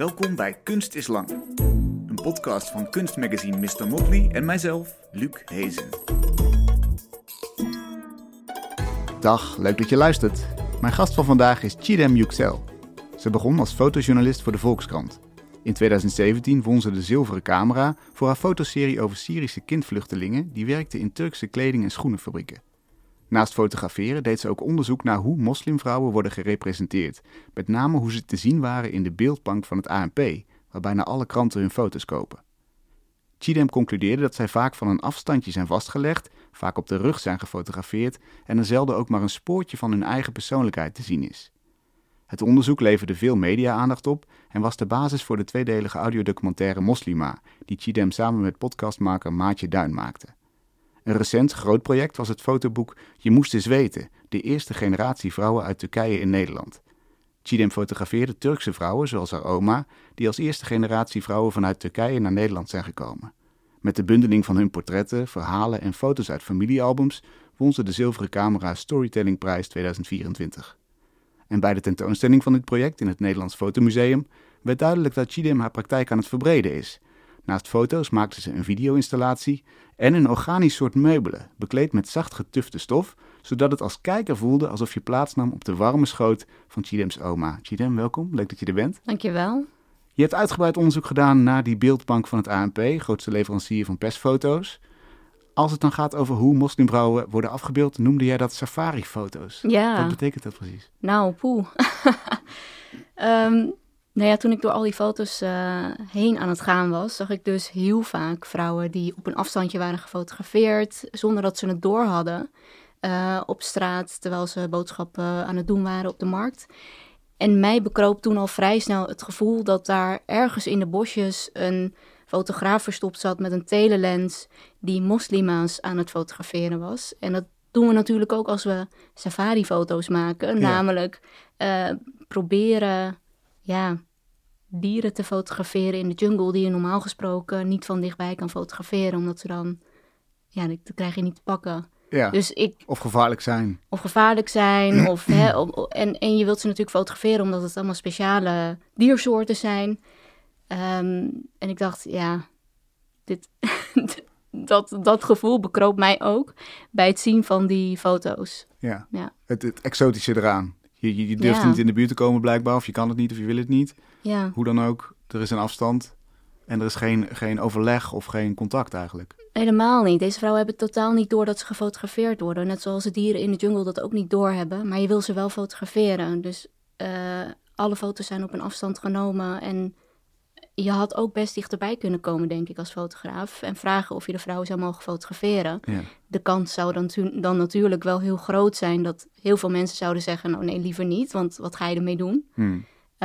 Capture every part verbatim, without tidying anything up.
Welkom bij Kunst is Lang. Een podcast van kunstmagazine mister Motley en mijzelf, Luc Hezen. Dag, leuk dat je luistert. Mijn gast van vandaag is Chidem Yüksel. Ze begon als fotojournalist voor de Volkskrant. In tweeduizend zeventien won ze de zilveren camera voor haar fotoserie over Syrische kindvluchtelingen die werkten in Turkse kleding- en schoenenfabrieken. Naast fotograferen deed ze ook onderzoek naar hoe moslimvrouwen worden gerepresenteerd, met name hoe ze te zien waren in de beeldbank van het A N P, waar bijna alle kranten hun foto's kopen. Chidem concludeerde dat zij vaak van een afstandje zijn vastgelegd, vaak op de rug zijn gefotografeerd en er zelden ook maar een spoortje van hun eigen persoonlijkheid te zien is. Het onderzoek leverde veel media-aandacht op en was de basis voor de tweedelige audiodocumentaire Moslima, die Chidem samen met podcastmaker Maartje Duin maakte. Een recent groot project was het fotoboek Je moest eens weten, de eerste generatie vrouwen uit Turkije in Nederland. Chidem fotografeerde Turkse vrouwen, zoals haar oma, die als eerste generatie vrouwen vanuit Turkije naar Nederland zijn gekomen. Met de bundeling van hun portretten, verhalen en foto's uit familiealbums won ze de Zilveren Camera Storytellingprijs tweeduizend vierentwintig. En bij de tentoonstelling van dit project in het Nederlands Fotomuseum werd duidelijk dat Chidem haar praktijk aan het verbreden is. Naast foto's maakte ze een video-installatie en een organisch soort meubelen, bekleed met zacht getufte stof, zodat het als kijker voelde alsof je plaatsnam op de warme schoot van Chidem's oma. Chidem, welkom. Leuk dat je er bent. Dankjewel. Je hebt uitgebreid onderzoek gedaan naar die beeldbank van het A N P, grootste leverancier van persfoto's. Als het dan gaat over hoe moslimvrouwen worden afgebeeld, noemde jij dat safari-foto's. Ja. Wat betekent dat precies? Nou, poeh. um, nou ja, toen ik door al die foto's uh, heen aan het gaan was, zag ik dus heel vaak vrouwen die op een afstandje waren gefotografeerd, zonder dat ze het door hadden, uh, op straat, terwijl ze boodschappen aan het doen waren op de markt. En mij bekroop toen al vrij snel het gevoel dat daar ergens in de bosjes een fotograaf verstopt zat met een telelens die moslima's aan het fotograferen was. En dat doen we natuurlijk ook als we safari-foto's maken. Ja. Namelijk uh, proberen ja, dieren te fotograferen in de jungle die je normaal gesproken niet van dichtbij kan fotograferen. Omdat ze dan, ja, dat krijg je niet te pakken. Ja, dus ik, of gevaarlijk zijn. Of gevaarlijk zijn. of, hè, of, en, en je wilt ze natuurlijk fotograferen omdat het allemaal speciale diersoorten zijn. Um, en ik dacht, ja, dit, dat, dat gevoel bekroop mij ook bij het zien van die foto's. Ja, ja. Het, het exotische eraan. Je, je, je durft ja. niet in de buurt te komen blijkbaar, of je kan het niet of je wil het niet. Ja. Hoe dan ook, er is een afstand en er is geen, geen overleg of geen contact eigenlijk. Helemaal niet. Deze vrouwen hebben totaal niet door dat ze gefotografeerd worden. Net zoals de dieren in de jungle dat ook niet doorhebben. Maar je wil ze wel fotograferen. Dus uh, alle foto's zijn op een afstand genomen. En je had ook best dichterbij kunnen komen, denk ik, als fotograaf. En vragen of je de vrouwen zou mogen fotograferen. Ja. De kans zou dan, tu- dan natuurlijk wel heel groot zijn dat heel veel mensen zouden zeggen, nou nee, liever niet. Want wat ga je ermee doen? Hmm. Uh,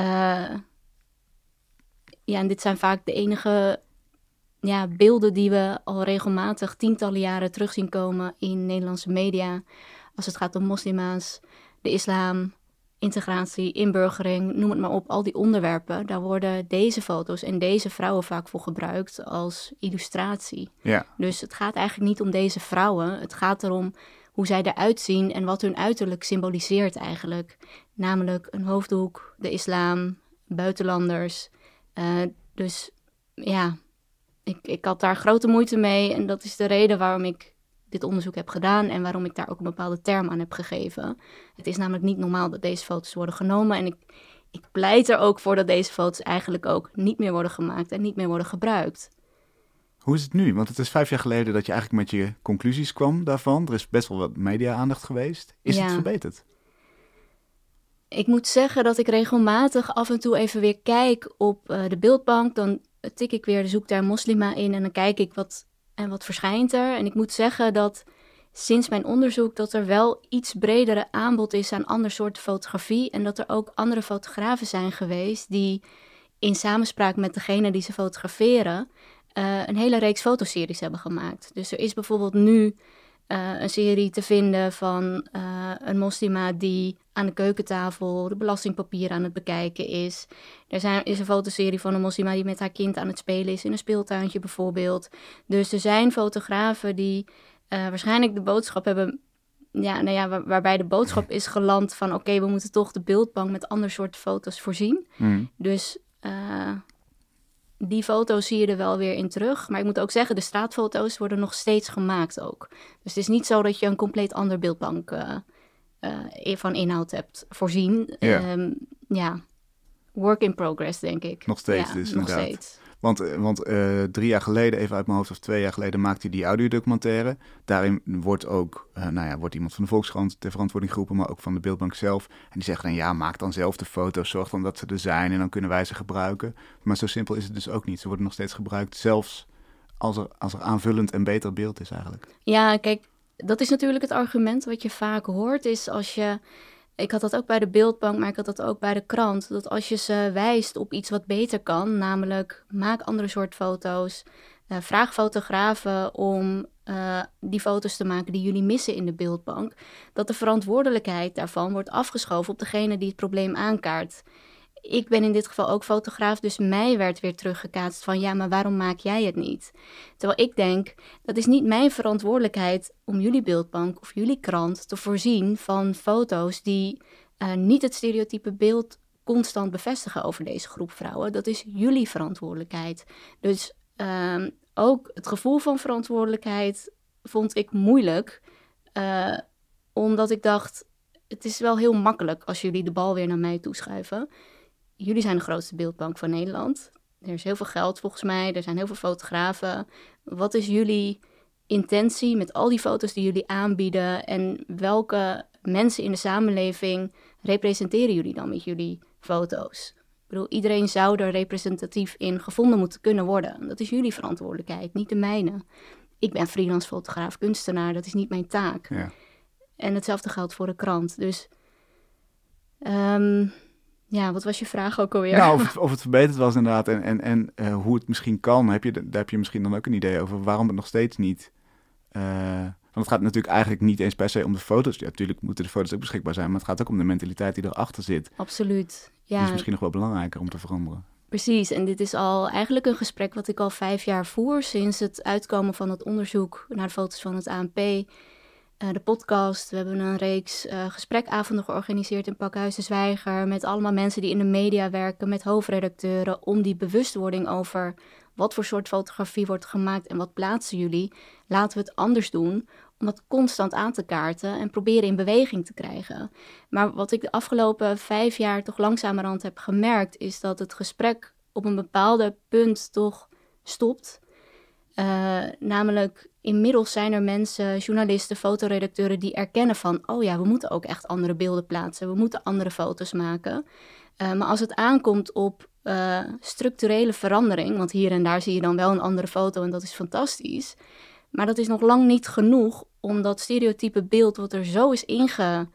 ja, en dit zijn vaak de enige ja, beelden die we al regelmatig tientallen jaren terug zien komen in Nederlandse media. Als het gaat om moslima's, de islam, integratie, inburgering, noem het maar op. Al die onderwerpen, daar worden deze foto's en deze vrouwen vaak voor gebruikt als illustratie. Ja. Dus het gaat eigenlijk niet om deze vrouwen. Het gaat erom hoe zij eruit zien en wat hun uiterlijk symboliseert eigenlijk. Namelijk een hoofddoek, de islam, buitenlanders. Uh, dus ja, ik, ik had daar grote moeite mee. En dat is de reden waarom ik dit onderzoek heb gedaan en waarom ik daar ook een bepaalde term aan heb gegeven. Het is namelijk niet normaal dat deze foto's worden genomen. En ik, ik pleit er ook voor dat deze foto's eigenlijk ook niet meer worden gemaakt en niet meer worden gebruikt. Hoe is het nu? Want het is vijf jaar geleden dat je eigenlijk met je conclusies kwam daarvan. Er is best wel wat media-aandacht geweest. Is ja. het verbeterd? Ik moet zeggen dat ik regelmatig af en toe even weer kijk op uh, de beeldbank. Dan tik ik weer de zoekterm Moslima in en dan kijk ik wat, en wat verschijnt er. En ik moet zeggen dat sinds mijn onderzoek dat er wel iets bredere aanbod is aan ander soorten fotografie. En dat er ook andere fotografen zijn geweest die in samenspraak met degene die ze fotograferen uh, een hele reeks fotoseries hebben gemaakt. Dus er is bijvoorbeeld nu uh, een serie te vinden van uh, een moslima die aan de keukentafel de belastingpapieren aan het bekijken is. Er zijn, is een fotoserie van een moslima die met haar kind aan het spelen is in een speeltuintje bijvoorbeeld. Dus er zijn fotografen die uh, waarschijnlijk de boodschap hebben, ja, nou ja, waar, waarbij de boodschap is geland van oké, okay, we moeten toch de beeldbank met ander soort foto's voorzien. Mm. Dus Uh, die foto's zie je er wel weer in terug. Maar ik moet ook zeggen, de straatfoto's worden nog steeds gemaakt ook. Dus het is niet zo dat je een compleet ander beeldbank uh, uh, van inhoud hebt voorzien. Ja. Um, ja, work in progress, denk ik. Nog steeds ja, dus, nog inderdaad. Steeds. Want, want uh, drie jaar geleden, even uit mijn hoofd, of twee jaar geleden, maakte hij die audiodocumentaire. Daarin wordt ook, uh, nou ja, wordt iemand van de Volkskrant ter verantwoording geroepen, maar ook van de beeldbank zelf. En die zeggen dan, ja, maak dan zelf de foto's, zorg dan dat ze er zijn en dan kunnen wij ze gebruiken. Maar zo simpel is het dus ook niet. Ze worden nog steeds gebruikt, zelfs als er, als er aanvullend en beter beeld is eigenlijk. Ja, kijk, dat is natuurlijk het argument wat je vaak hoort, is als je... Ik had dat ook bij de beeldbank, maar ik had dat ook bij de krant. Dat als je ze wijst op iets wat beter kan, namelijk maak andere soort foto's. Uh, vraag fotografen om uh, die foto's te maken die jullie missen in de beeldbank. Dat de verantwoordelijkheid daarvan wordt afgeschoven op degene die het probleem aankaart. Ik ben in dit geval ook fotograaf, dus mij werd weer teruggekaatst van ja, maar waarom maak jij het niet? Terwijl ik denk, dat is niet mijn verantwoordelijkheid om jullie beeldbank of jullie krant te voorzien van foto's die uh, niet het stereotype beeld constant bevestigen over deze groep vrouwen. Dat is jullie verantwoordelijkheid. Dus uh, ook het gevoel van verantwoordelijkheid vond ik moeilijk, uh, omdat ik dacht, het is wel heel makkelijk als jullie de bal weer naar mij toeschuiven. Jullie zijn de grootste beeldbank van Nederland. Er is heel veel geld volgens mij. Er zijn heel veel fotografen. Wat is jullie intentie met al die foto's die jullie aanbieden? En welke mensen in de samenleving representeren jullie dan met jullie foto's? Ik bedoel, iedereen zou er representatief in gevonden moeten kunnen worden. Dat is jullie verantwoordelijkheid, niet de mijne. Ik ben freelance fotograaf, kunstenaar. Dat is niet mijn taak. Ja. En hetzelfde geldt voor de krant. Dus... Um, Ja, wat was je vraag ook alweer? Nou, of het, of het verbeterd was inderdaad en, en, en uh, hoe het misschien kan. Heb je, daar heb je misschien dan ook een idee over waarom het nog steeds niet... Uh, want het gaat natuurlijk eigenlijk niet eens per se om de foto's. Ja, natuurlijk moeten de foto's ook beschikbaar zijn, maar het gaat ook om de mentaliteit die erachter zit. Absoluut, ja. Die is misschien nog wel belangrijker om te veranderen. Precies, en dit is al eigenlijk een gesprek wat ik al vijf jaar voer sinds het uitkomen van het onderzoek naar de foto's van het A N P... Uh, de podcast, we hebben een reeks uh, gesprekavonden georganiseerd in Pakhuis de Zwijger... met allemaal mensen die in de media werken, met hoofdredacteuren... om die bewustwording over wat voor soort fotografie wordt gemaakt en wat plaatsen jullie. Laten we het anders doen, om dat constant aan te kaarten en proberen in beweging te krijgen. Maar wat ik de afgelopen vijf jaar toch langzamerhand heb gemerkt... is dat het gesprek op een bepaalde punt toch stopt... Uh, namelijk, inmiddels zijn er mensen, journalisten, fotoredacteuren... die erkennen van, oh ja, we moeten ook echt andere beelden plaatsen. We moeten andere foto's maken. Uh, maar als het aankomt op uh, structurele verandering... want hier en daar zie je dan wel een andere foto en dat is fantastisch... maar dat is nog lang niet genoeg om dat stereotype beeld... wat er zo is inge,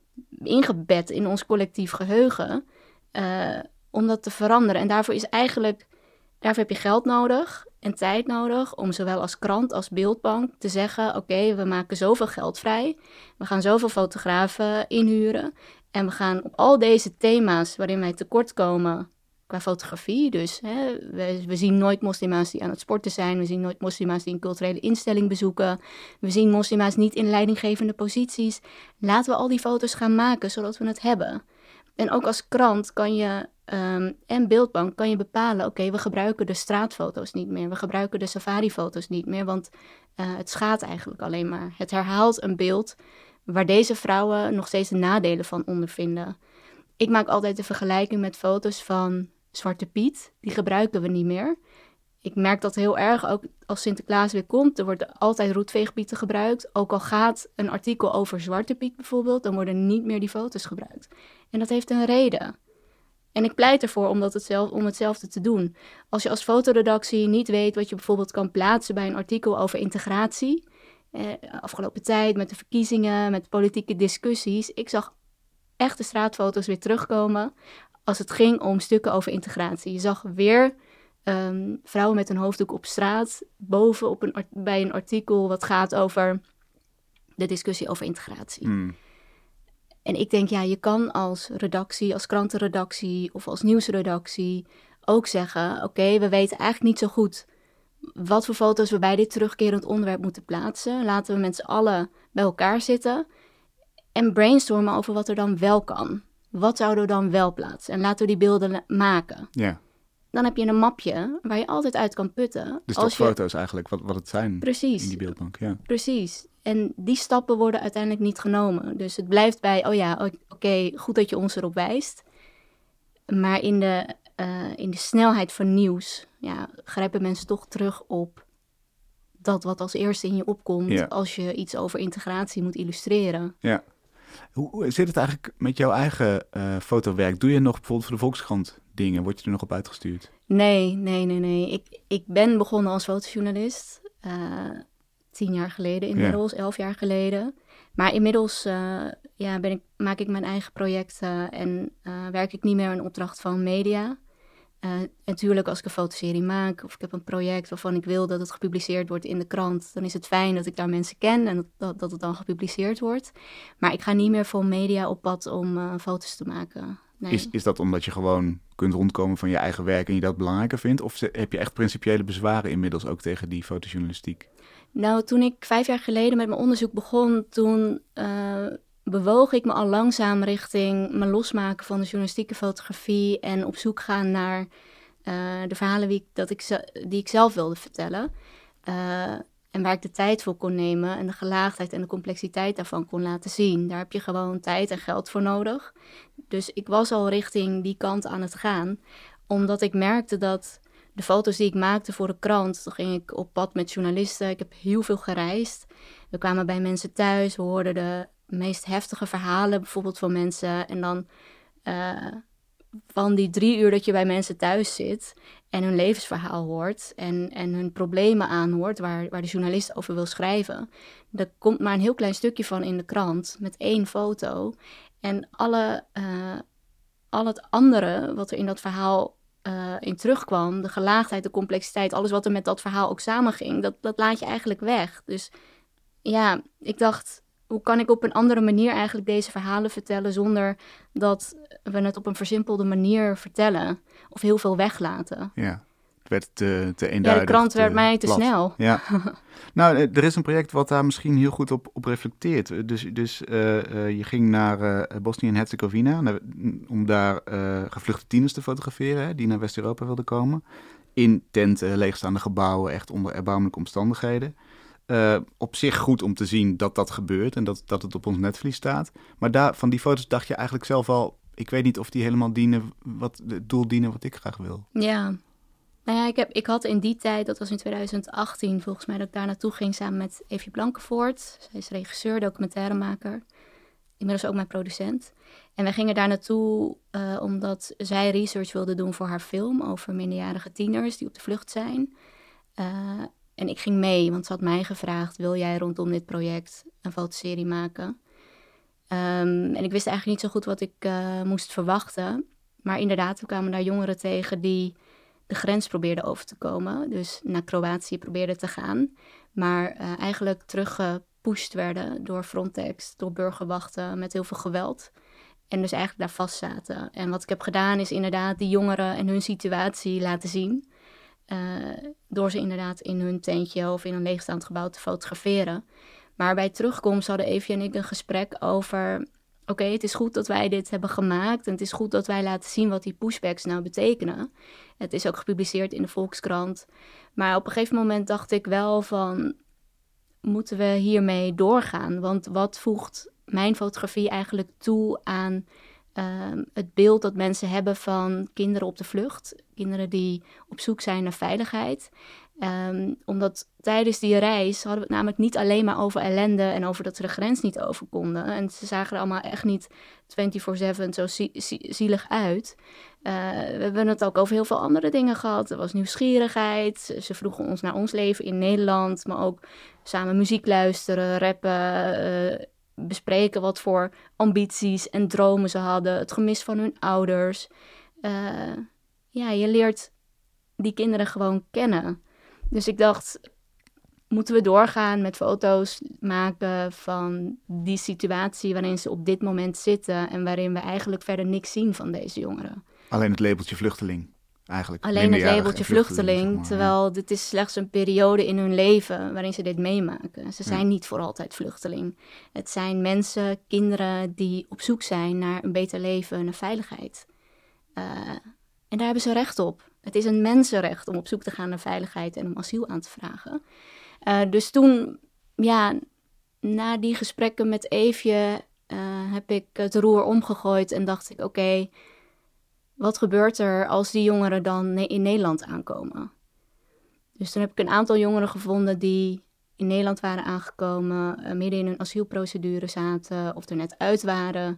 ingebed in ons collectief geheugen... Uh, om dat te veranderen. En daarvoor is eigenlijk... Daarvoor heb je geld nodig en tijd nodig om zowel als krant als beeldbank te zeggen... oké, okay, we maken zoveel geld vrij, we gaan zoveel fotografen inhuren... en we gaan op al deze thema's waarin wij tekortkomen qua fotografie... dus hè, we, we zien nooit moslima's die aan het sporten zijn... we zien nooit moslima's die een culturele instelling bezoeken... we zien moslima's niet in leidinggevende posities. Laten we al die foto's gaan maken, zodat we het hebben. En ook als krant kan je... Um, en beeldbank kan je bepalen, oké, okay, we gebruiken de straatfoto's niet meer. We gebruiken de safarifoto's niet meer, want uh, het schaadt eigenlijk alleen maar. Het herhaalt een beeld waar deze vrouwen nog steeds de nadelen van ondervinden. Ik maak altijd de vergelijking met foto's van Zwarte Piet. Die gebruiken we niet meer. Ik merk dat heel erg, ook als Sinterklaas weer komt. Er worden altijd roetveegpieten gebruikt. Ook al gaat een artikel over Zwarte Piet bijvoorbeeld, dan worden niet meer die foto's gebruikt. En dat heeft een reden. En ik pleit ervoor om, dat hetzelfde, om hetzelfde te doen. Als je als fotoredactie niet weet wat je bijvoorbeeld kan plaatsen bij een artikel over integratie. Eh, afgelopen tijd met de verkiezingen, met politieke discussies. Ik zag echte straatfoto's weer terugkomen als het ging om stukken over integratie. Je zag weer um, vrouwen met een hoofddoek op straat boven op een, bij een artikel wat gaat over de discussie over integratie. Hmm. En ik denk, ja, je kan als redactie, als krantenredactie of als nieuwsredactie ook zeggen... oké, okay, we weten eigenlijk niet zo goed wat voor foto's we bij dit terugkerend onderwerp moeten plaatsen. Laten we met z'n allen bij elkaar zitten en brainstormen over wat er dan wel kan. Wat zouden we dan wel plaatsen? En laten we die beelden maken. Ja. dan heb je een mapje waar je altijd uit kan putten. Dus als toch je... foto's eigenlijk, wat, wat het zijn Precies. in die beeldbank. Ja. Precies. En die stappen worden uiteindelijk niet genomen. Dus het blijft bij, oh ja, oké, okay, goed dat je ons erop wijst. Maar in de, uh, in de snelheid van nieuws ja, grijpen mensen toch terug op dat wat als eerste in je opkomt ja. als je iets over integratie moet illustreren. Ja. Hoe, hoe zit het eigenlijk met jouw eigen uh, fotowerk? Doe je nog bijvoorbeeld voor de Volkskrant dingen? Word je er nog op uitgestuurd? Nee, nee, nee, nee. Ik, ik ben begonnen als fotojournalist. Uh, tien jaar geleden inmiddels, ja. elf jaar geleden. Maar inmiddels uh, ja, ben ik, maak ik mijn eigen projecten en uh, werk ik niet meer in opdracht van media. Uh, natuurlijk, als ik een fotoserie maak of ik heb een project waarvan ik wil dat het gepubliceerd wordt in de krant, dan is het fijn dat ik daar mensen ken en dat, dat, dat het dan gepubliceerd wordt. Maar ik ga niet meer voor media op pad om uh, foto's te maken. Nee. Is, is dat omdat je gewoon kunt rondkomen van je eigen werk en je dat belangrijker vindt? Of heb je echt principiële bezwaren inmiddels ook tegen die fotojournalistiek? Nou, toen ik vijf jaar geleden met mijn onderzoek begon, toen uh, bewoog ik me al langzaam richting me losmaken van de journalistieke fotografie en op zoek gaan naar uh, de verhalen die ik, dat ik, die ik zelf wilde vertellen. Uh, en waar ik de tijd voor kon nemen en de gelaagdheid en de complexiteit daarvan kon laten zien. Daar heb je gewoon tijd en geld voor nodig. Dus ik was al richting die kant aan het gaan, omdat ik merkte dat de foto's die ik maakte voor de krant, toen ging ik op pad met journalisten. Ik heb heel veel gereisd. We kwamen bij mensen thuis. We hoorden de meest heftige verhalen bijvoorbeeld van mensen. En dan uh, van die drie uur dat je bij mensen thuis zit en hun levensverhaal hoort en, en hun problemen aanhoort waar, waar de journalist over wil schrijven. Er komt maar een heel klein stukje van in de krant met één foto. En alle, uh, al het andere wat er in dat verhaal Uh, in terugkwam, de gelaagdheid, de complexiteit, alles wat er met dat verhaal ook samenging, dat, dat laat je eigenlijk weg. Dus ja, ik dacht, hoe kan ik op een andere manier eigenlijk deze verhalen vertellen zonder dat we het op een versimpelde manier vertellen of heel veel weglaten. Ja, het werd te, te eenduidig. Ja, de krant werd te mij te plat. snel. Ja. Nou, er is een project wat daar misschien heel goed op, op reflecteert. Dus, dus uh, uh, je ging naar uh, Bosnië en Herzegovina om daar uh, gevluchte tieners te fotograferen, hè, die naar West-Europa wilden komen. In tenten, leegstaande gebouwen, echt onder erbarmelijke omstandigheden. Uh, op zich goed om te zien dat dat gebeurt en dat, dat het op ons netvlies staat. Maar daar, van die foto's dacht je eigenlijk zelf al, ik weet niet of die helemaal dienen, wat, het doel dienen wat ik graag wil. Ja. Nou ja, ik, heb, ik had in die tijd, dat was in twintig achttien volgens mij, dat ik daar naartoe ging samen met Evie Blankenvoort. Zij is regisseur, documentairemaker, inmiddels ook mijn producent. En wij gingen daar naartoe uh, omdat zij research wilde doen voor haar film over minderjarige tieners die op de vlucht zijn. Uh, en ik ging mee, want ze had mij gevraagd, wil jij rondom dit project een fotoserie maken? Um, en ik wist eigenlijk niet zo goed wat ik uh, moest verwachten. Maar inderdaad, we kwamen daar jongeren tegen die de grens probeerden over te komen. Dus naar Kroatië probeerden te gaan. Maar uh, eigenlijk teruggepusht werden door Frontex, door burgerwachten met heel veel geweld. En dus eigenlijk daar vast zaten. En wat ik heb gedaan is inderdaad die jongeren en hun situatie laten zien. Uh, door ze inderdaad in hun tentje of in een leegstaand gebouw te fotograferen. Maar bij terugkomst hadden Evie en ik een gesprek over, oké, okay, het is goed dat wij dit hebben gemaakt en het is goed dat wij laten zien wat die pushbacks nou betekenen. Het is ook gepubliceerd in de Volkskrant. Maar op een gegeven moment dacht ik wel van, moeten we hiermee doorgaan? Want wat voegt mijn fotografie eigenlijk toe aan uh, het beeld dat mensen hebben van kinderen op de vlucht? Kinderen die op zoek zijn naar veiligheid. Um, omdat tijdens die reis hadden we het namelijk niet alleen maar over ellende en over dat ze de grens niet over konden. En ze zagen er allemaal echt niet vierentwintig zeven zo zie- zie- zielig uit. Uh, we hebben het ook over heel veel andere dingen gehad. Er was nieuwsgierigheid. Ze vroegen ons naar ons leven in Nederland, maar ook samen muziek luisteren, rappen, uh, bespreken wat voor ambities en dromen ze hadden. Het gemis van hun ouders. Uh, ja, je leert die kinderen gewoon kennen. Dus ik dacht, moeten we doorgaan met foto's maken van die situatie waarin ze op dit moment zitten en waarin we eigenlijk verder niks zien van deze jongeren. Alleen het labeltje vluchteling, eigenlijk. Alleen het labeltje vluchteling, vluchteling zeg maar, terwijl ja. dit is slechts een periode in hun leven waarin ze dit meemaken. Ze zijn ja. niet voor altijd vluchteling. Het zijn mensen, kinderen die op zoek zijn naar een beter leven en een veiligheid. Uh, en daar hebben ze recht op. het is een mensenrecht om op zoek te gaan naar veiligheid en om asiel aan te vragen. Uh, dus toen, ja, na die gesprekken met Eefje uh, heb ik het roer omgegooid en dacht ik, oké, okay, wat gebeurt er als die jongeren dan in Nederland aankomen? Dus toen heb ik een aantal jongeren gevonden die in Nederland waren aangekomen, uh, midden in een asielprocedure zaten of er net uit waren.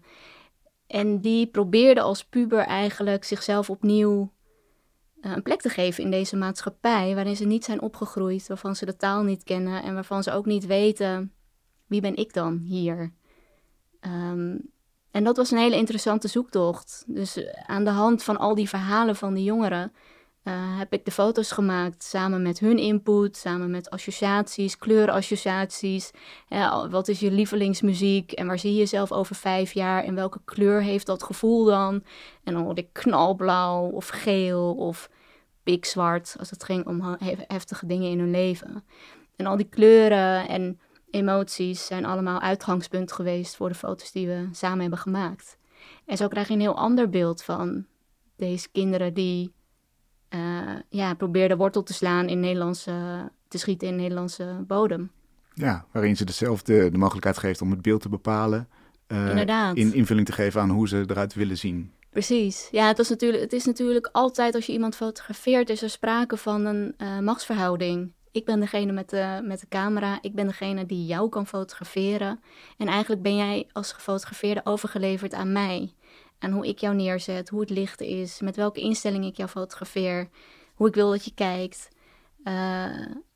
En die probeerden als puber eigenlijk zichzelf opnieuw uh, een plek te geven in deze maatschappij, waarin ze niet zijn opgegroeid, waarvan ze de taal niet kennen en waarvan ze ook niet weten, wie ben ik dan hier? Um, en dat was een hele interessante zoektocht. Dus uh, aan de hand van al die verhalen van die jongeren Uh, heb ik de foto's gemaakt samen met hun input, samen met associaties, kleurassociaties. Ja, wat is je lievelingsmuziek en waar zie je jezelf over vijf jaar en welke kleur heeft dat gevoel dan? En dan hoorde ik knalblauw of geel of pikzwart als het ging om heftige dingen in hun leven. En al die kleuren en emoties zijn allemaal uitgangspunt geweest voor de foto's die we samen hebben gemaakt. En zo krijg je een heel ander beeld van deze kinderen die Uh, ja, probeerde wortel te slaan in Nederlandse, te schieten in Nederlandse bodem. Ja, waarin ze dus zelf de, de mogelijkheid geeft om het beeld te bepalen. Uh, Inderdaad. In invulling te geven aan hoe ze eruit willen zien. Precies. Ja, het, was natuurlijk, het is natuurlijk altijd als je iemand fotografeert, is er sprake van een uh, machtsverhouding. Ik ben degene met de, met de camera, ik ben degene die jou kan fotograferen. En eigenlijk ben jij als gefotografeerde overgeleverd aan mij. En hoe ik jou neerzet, hoe het licht is, met welke instelling ik jou fotografeer, hoe ik wil dat je kijkt. Uh,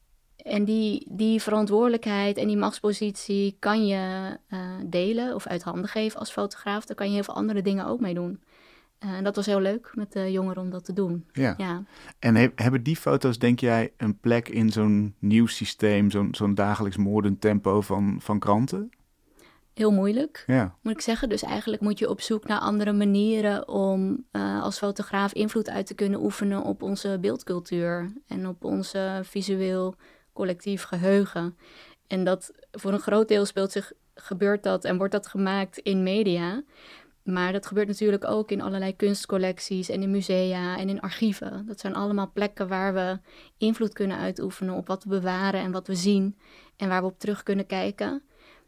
en die, die verantwoordelijkheid en die machtspositie kan je uh, delen of uit handen geven als fotograaf. Daar kan je heel veel andere dingen ook mee doen. Uh, en dat was heel leuk met de jongeren om dat te doen. Ja. Ja. En he, hebben die foto's, denk jij, een plek in zo'n nieuwssysteem, zo'n, zo'n dagelijks moordend tempo van, van kranten? Heel moeilijk, ja. moet ik zeggen. Dus eigenlijk moet je op zoek naar andere manieren om uh, als fotograaf invloed uit te kunnen oefenen op onze beeldcultuur en op onze visueel collectief geheugen. En dat voor een groot deel speelt zich, gebeurt dat en wordt dat gemaakt in media. Maar dat gebeurt natuurlijk ook in allerlei kunstcollecties en in musea en in archieven. Dat zijn allemaal plekken waar we invloed kunnen uitoefenen op wat we bewaren en wat we zien en waar we op terug kunnen kijken.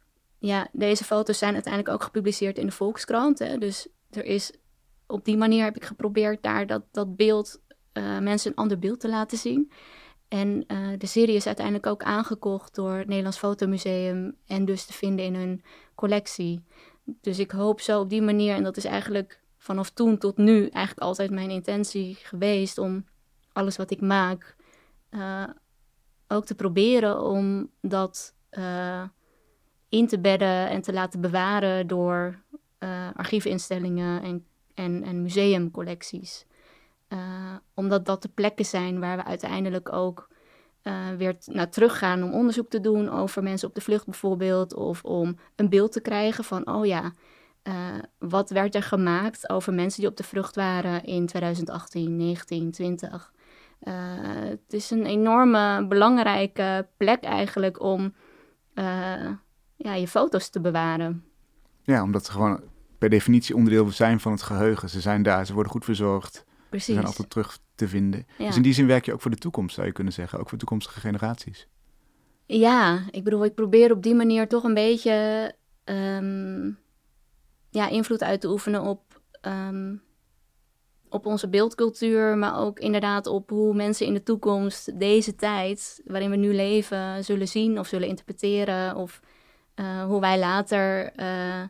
Ja, deze foto's zijn uiteindelijk ook gepubliceerd in de Volkskrant. Hè? Dus er is, op die manier heb ik geprobeerd daar dat, dat beeld, uh, mensen een ander beeld te laten zien. En uh, de serie is uiteindelijk ook aangekocht door het Nederlands Fotomuseum en dus te vinden in hun collectie. Dus ik hoop zo op die manier, en dat is eigenlijk vanaf toen tot nu eigenlijk altijd mijn intentie geweest, om alles wat ik maak uh, ook te proberen om dat Uh, in te bedden en te laten bewaren door uh, archiefinstellingen en, en, en museumcollecties. Uh, omdat dat de plekken zijn waar we uiteindelijk ook uh, weer t- naar teruggaan om onderzoek te doen over mensen op de vlucht bijvoorbeeld. Of om een beeld te krijgen van, oh ja, uh, wat werd er gemaakt over mensen die op de vlucht waren in twintig achttien, negentien, twintig. Uh, het is een enorme belangrijke plek eigenlijk om Uh, ja, je foto's te bewaren. Ja, omdat ze gewoon per definitie onderdeel zijn van het geheugen. Ze zijn daar, ze worden goed verzorgd. Precies. Ze zijn altijd terug te vinden. Ja. Dus in die zin werk je ook voor de toekomst, zou je kunnen zeggen. Ook voor toekomstige generaties. Ja, ik bedoel, ik probeer op die manier toch een beetje um, ja, invloed uit te oefenen op, um, op onze beeldcultuur, maar ook inderdaad op hoe mensen in de toekomst deze tijd, waarin we nu leven, zullen zien of zullen interpreteren, of uh, hoe wij later uh,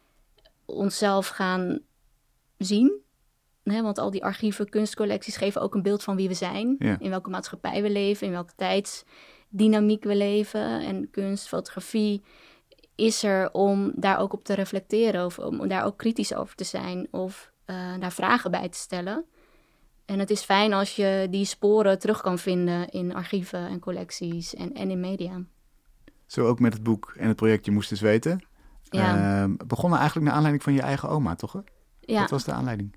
onszelf gaan zien. Hè, want al die archieven, kunstcollecties geven ook een beeld van wie we zijn, ja. In welke maatschappij we leven, in welke tijdsdynamiek we leven. En kunst, fotografie is er om daar ook op te reflecteren of om daar ook kritisch over te zijn of uh, daar vragen bij te stellen. En het is fijn als je die sporen terug kan vinden in archieven en collecties en, en in media. Zo ook met het boek en het project Je Moest Dus Weten. Ja. Uh, begonnen eigenlijk naar aanleiding van je eigen oma, toch? Hè? Ja. Wat was de aanleiding?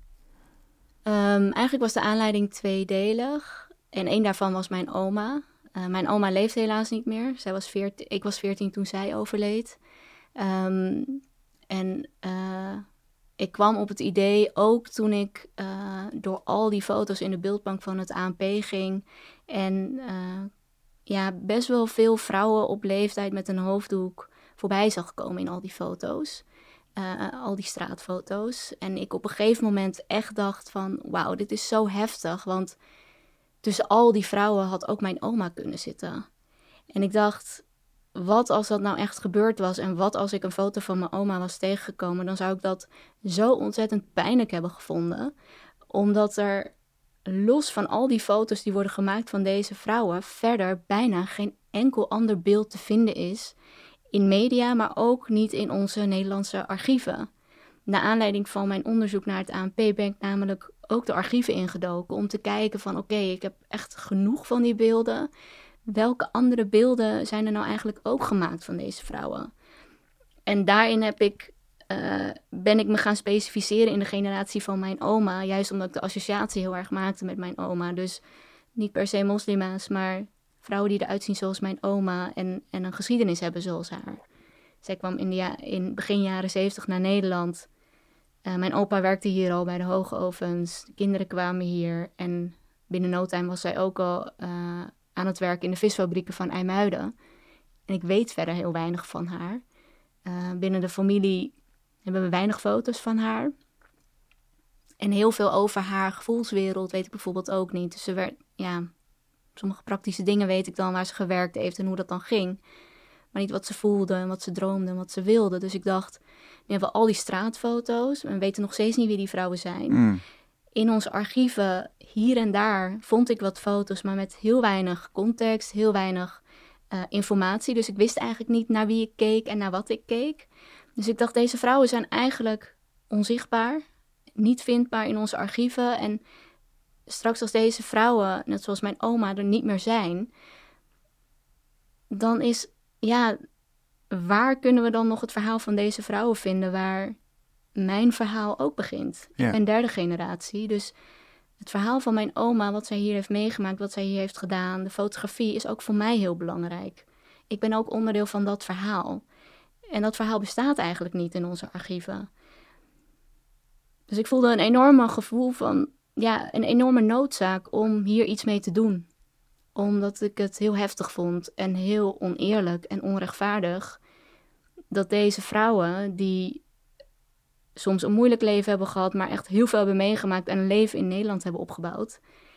Um, eigenlijk was de aanleiding tweedelig. En één daarvan was mijn oma. Uh, mijn oma leeft helaas niet meer. Zij was veertien, ik was veertien toen zij overleed. Um, en uh, ik kwam op het idee ook toen ik uh, door al die foto's in de beeldbank van het A N P ging. En uh, ja, best wel veel vrouwen op leeftijd met een hoofddoek voorbij zag komen in al die foto's. Uh, al die straatfoto's. En ik op een gegeven moment echt dacht van, wauw, dit is zo heftig. Want tussen al die vrouwen had ook mijn oma kunnen zitten. En ik dacht, wat als dat nou echt gebeurd was? En wat als ik een foto van mijn oma was tegengekomen? Dan zou ik dat zo ontzettend pijnlijk hebben gevonden. Omdat er los van al die foto's die worden gemaakt van deze vrouwen, verder bijna geen enkel ander beeld te vinden is in media, maar ook niet in onze Nederlandse archieven. Naar aanleiding van mijn onderzoek naar het A N P ben ik namelijk ook de archieven ingedoken om te kijken van oké, okay, ik heb echt genoeg van die beelden. Welke andere beelden zijn er nou eigenlijk ook gemaakt van deze vrouwen? En daarin heb ik, uh, ben ik me gaan specificeren in de generatie van mijn oma, juist omdat ik de associatie heel erg maakte met mijn oma. Dus niet per se moslima's, maar vrouwen die eruit zien zoals mijn oma en, en een geschiedenis hebben zoals haar. Zij kwam in, de ja- in begin jaren zeventig naar Nederland. Uh, mijn opa werkte hier al bij de hoogovens. De kinderen kwamen hier. En binnen no time was zij ook al uh, aan het werken in de visfabrieken van IJmuiden. En ik weet verder heel weinig van haar. Uh, binnen de familie hebben we weinig foto's van haar. En heel veel over haar gevoelswereld weet ik bijvoorbeeld ook niet. Dus ze werd, ja, sommige praktische dingen weet ik dan waar ze gewerkt heeft en hoe dat dan ging. Maar niet wat ze voelde en wat ze droomde en wat ze wilde. Dus ik dacht, nu hebben we al die straatfoto's. En we weten nog steeds niet wie die vrouwen zijn. Mm. In onze archieven, hier en daar, vond ik wat foto's, maar met heel weinig context, heel weinig uh, informatie. Dus ik wist eigenlijk niet naar wie ik keek en naar wat ik keek. Dus ik dacht, deze vrouwen zijn eigenlijk onzichtbaar, niet vindbaar in onze archieven. En straks als deze vrouwen, net zoals mijn oma, er niet meer zijn, dan is, ja, waar kunnen we dan nog het verhaal van deze vrouwen vinden waar mijn verhaal ook begint? Ja. Ik ben derde generatie, dus het verhaal van mijn oma, wat zij hier heeft meegemaakt, wat zij hier heeft gedaan, de fotografie is ook voor mij heel belangrijk. Ik ben ook onderdeel van dat verhaal. En dat verhaal bestaat eigenlijk niet in onze archieven. Dus ik voelde een enorme gevoel van, ja, een enorme noodzaak om hier iets mee te doen. Omdat ik het heel heftig vond en heel oneerlijk en onrechtvaardig dat deze vrouwen die soms een moeilijk leven hebben gehad, maar echt heel veel hebben meegemaakt en een leven in Nederland hebben opgebouwd.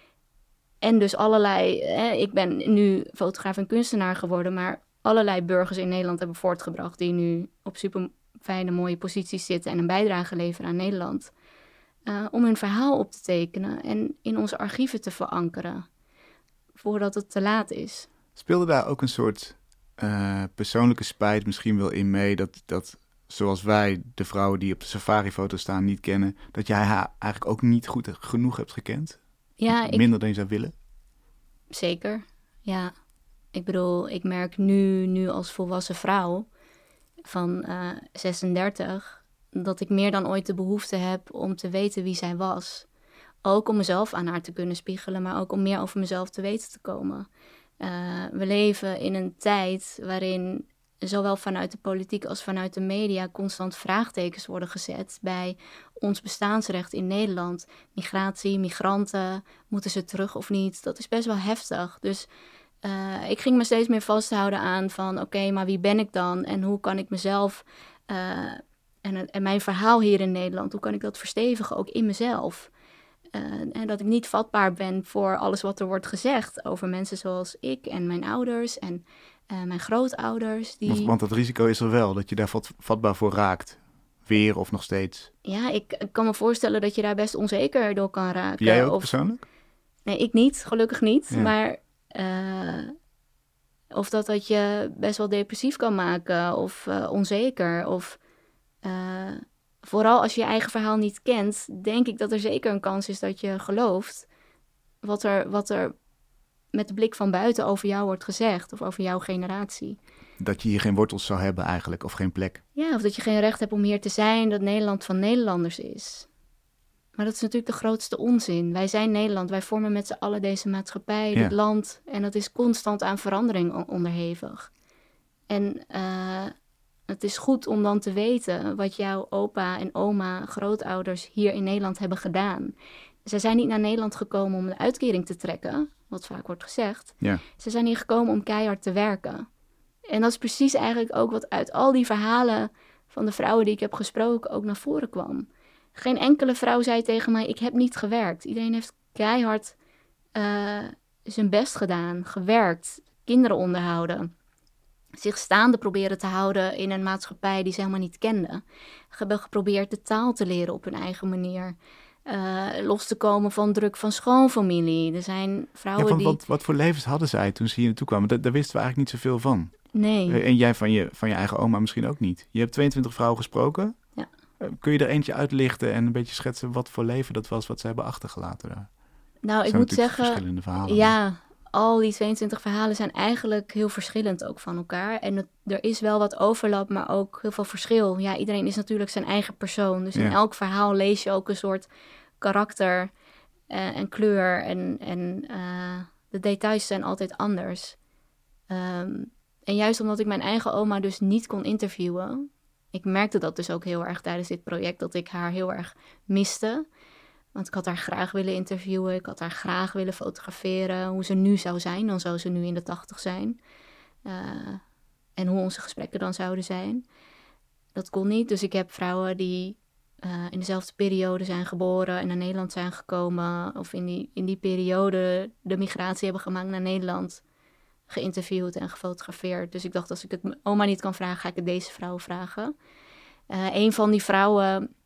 En dus allerlei, hè, ik ben nu fotograaf en kunstenaar geworden, maar allerlei burgers in Nederland hebben voortgebracht die nu op super fijne, mooie posities zitten en een bijdrage leveren aan Nederland. Uh, om hun verhaal op te tekenen en in onze archieven te verankeren, voordat het te laat is. Speelde daar ook een soort uh, persoonlijke spijt misschien wel in mee, dat, dat zoals wij de vrouwen die op de safarifoto staan niet kennen, dat jij haar eigenlijk ook niet goed genoeg hebt gekend? Ja, Minder ik, dan je zou willen? Zeker, ja. Ik bedoel, ik merk nu, nu als volwassen vrouw van uh, zesendertig... dat ik meer dan ooit de behoefte heb om te weten wie zij was. Ook om mezelf aan haar te kunnen spiegelen, maar ook om meer over mezelf te weten te komen. Uh, we leven in een tijd waarin zowel vanuit de politiek als vanuit de media constant vraagtekens worden gezet bij ons bestaansrecht in Nederland. Migratie, migranten, moeten ze terug of niet? Dat is best wel heftig. Dus uh, ik ging me steeds meer vasthouden aan van oké, okay, maar wie ben ik dan? En hoe kan ik mezelf Uh, En, en mijn verhaal hier in Nederland, hoe kan ik dat verstevigen, ook in mezelf? Uh, en dat ik niet vatbaar ben voor alles wat er wordt gezegd over mensen zoals ik en mijn ouders en uh, mijn grootouders. Die... Want, want dat risico is er wel, dat je daar vat, vatbaar voor raakt. Weer of nog steeds. Ja, ik, ik kan me voorstellen dat je daar best onzeker door kan raken. Jij ook of... persoonlijk? Nee, ik niet, gelukkig niet. Ja. Maar uh, of dat dat je best wel depressief kan maken of uh, onzeker of... Uh, vooral als je je eigen verhaal niet kent, denk ik dat er zeker een kans is dat je gelooft wat er, wat er met de blik van buiten over jou wordt gezegd of over jouw generatie. Dat je hier geen wortels zou hebben eigenlijk, of geen plek. Ja, of dat je geen recht hebt om hier te zijn, dat Nederland van Nederlanders is. Maar dat is natuurlijk de grootste onzin. Wij zijn Nederland, wij vormen met z'n allen deze maatschappij, ja. dit land, en dat is constant aan verandering onderhevig. En uh, het is goed om dan te weten wat jouw opa en oma, grootouders hier in Nederland hebben gedaan. Ze zijn niet naar Nederland gekomen om een uitkering te trekken, wat vaak wordt gezegd. Ja. Ze zijn hier gekomen om keihard te werken. En dat is precies eigenlijk ook wat uit al die verhalen van de vrouwen die ik heb gesproken ook naar voren kwam. Geen enkele vrouw zei tegen mij, ik heb niet gewerkt. Iedereen heeft keihard uh, zijn best gedaan, gewerkt, kinderen onderhouden. Zich staande proberen te houden in een maatschappij die ze helemaal niet kenden. Ze hebben geprobeerd de taal te leren op hun eigen manier. Uh, los te komen van druk van schoonfamilie. Er zijn vrouwen ja, van, die... Wat, wat voor levens hadden zij toen ze hier naartoe kwamen? Da- daar wisten we eigenlijk niet zoveel van. Nee. Uh, en jij van je, van je eigen oma misschien ook niet. Je hebt tweeëntwintig vrouwen gesproken. Ja. Uh, kun je er eentje uitlichten en een beetje schetsen wat voor leven dat was wat ze hebben achtergelaten daar? Nou, ik zijn moet zeggen... verschillende verhalen. Ja, al die tweeëntwintig verhalen zijn eigenlijk heel verschillend ook van elkaar. En het, er is wel wat overlap, maar ook heel veel verschil. Ja, iedereen is natuurlijk zijn eigen persoon. Dus in Ja. elk verhaal lees je ook een soort karakter uh, en kleur. En, en uh, de details zijn altijd anders. Um, en juist omdat ik mijn eigen oma dus niet kon interviewen... Ik merkte dat dus ook heel erg tijdens dit project, dat ik haar heel erg miste. Want ik had haar graag willen interviewen, ik had haar graag willen fotograferen. Hoe ze nu zou zijn, dan zou ze nu in de tachtig zijn. Uh, en hoe onze gesprekken dan zouden zijn. Dat kon niet, dus ik heb vrouwen die uh, in dezelfde periode zijn geboren en naar Nederland zijn gekomen. Of in die, in die periode de migratie hebben gemaakt naar Nederland. Geïnterviewd en gefotografeerd. Dus ik dacht, als ik het mijn oma niet kan vragen, ga ik het deze vrouwen vragen. Uh, een van die vrouwen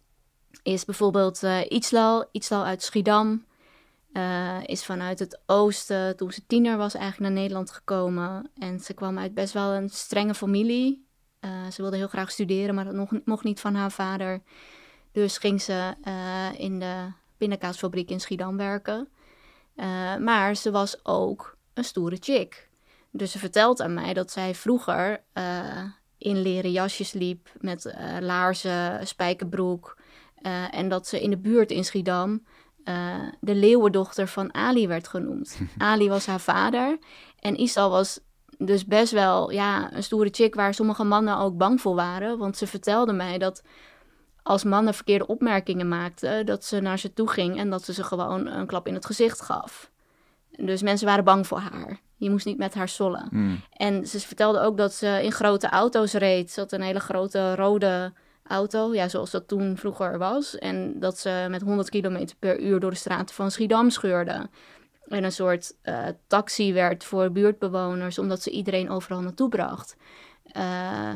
is bijvoorbeeld uh, Itzlal. Itzlal uit Schiedam. Uh, is vanuit het oosten, toen ze tiener was, eigenlijk naar Nederland gekomen. En ze kwam uit best wel een strenge familie. Uh, ze wilde heel graag studeren, maar dat nog, mocht niet van haar vader. Dus ging ze uh, in de pindakaasfabriek in Schiedam werken. Uh, maar ze was ook een stoere chick. Dus ze vertelt aan mij dat zij vroeger uh, in leren jasjes liep met uh, laarzen, spijkerbroek. Uh, en dat ze in de buurt in Schiedam uh, de leeuwendochter van Ali werd genoemd. Ali was haar vader en Isal was dus best wel ja, een stoere chick waar sommige mannen ook bang voor waren. Want ze vertelde mij dat als mannen verkeerde opmerkingen maakten, dat ze naar ze toe ging en dat ze ze gewoon een klap in het gezicht gaf. Dus mensen waren bang voor haar. Je moest niet met haar sollen. Mm. En ze vertelde ook dat ze in grote auto's reed. Ze had een hele grote rode auto, ja, zoals dat toen vroeger was. En dat ze met honderd kilometer per uur door de straten van Schiedam scheurde. En een soort uh, taxi werd voor buurtbewoners, omdat ze iedereen overal naartoe bracht. Uh,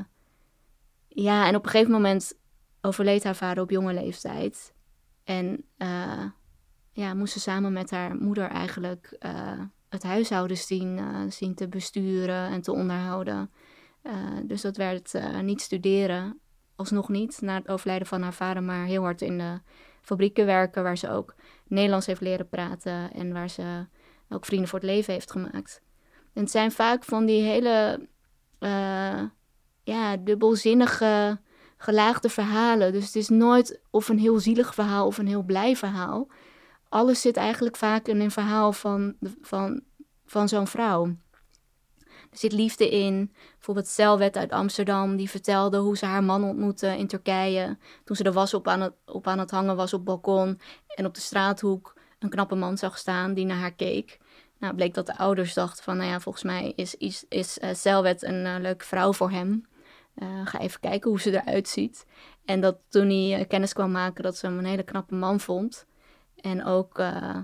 ja, en op een gegeven moment overleed haar vader op jonge leeftijd. En uh, ja, moest ze samen met haar moeder eigenlijk uh, het huishouden zien, uh, zien te besturen en te onderhouden. Uh, dus dat werd uh, niet studeren, alsnog niet, na het overlijden van haar vader, maar heel hard in de fabrieken werken, waar ze ook Nederlands heeft leren praten en waar ze ook vrienden voor het leven heeft gemaakt. En het zijn vaak van die hele uh, ja, dubbelzinnige, gelaagde verhalen. Dus het is nooit of een heel zielig verhaal of een heel blij verhaal. Alles zit eigenlijk vaak in een verhaal van, van, van zo'n vrouw. Er zit liefde in. Bijvoorbeeld Selwet uit Amsterdam, die vertelde hoe ze haar man ontmoette in Turkije. Toen ze de was op aan het, op aan het hangen was op het balkon en op de straathoek een knappe man zag staan die naar haar keek. Nou, bleek dat de ouders dachten van, nou ja, volgens mij is, is, is uh, Selwet een uh, leuke vrouw voor hem. Uh, ga even kijken hoe ze eruit ziet. En dat toen hij uh, kennis kwam maken, dat ze hem een hele knappe man vond. En ook, uh,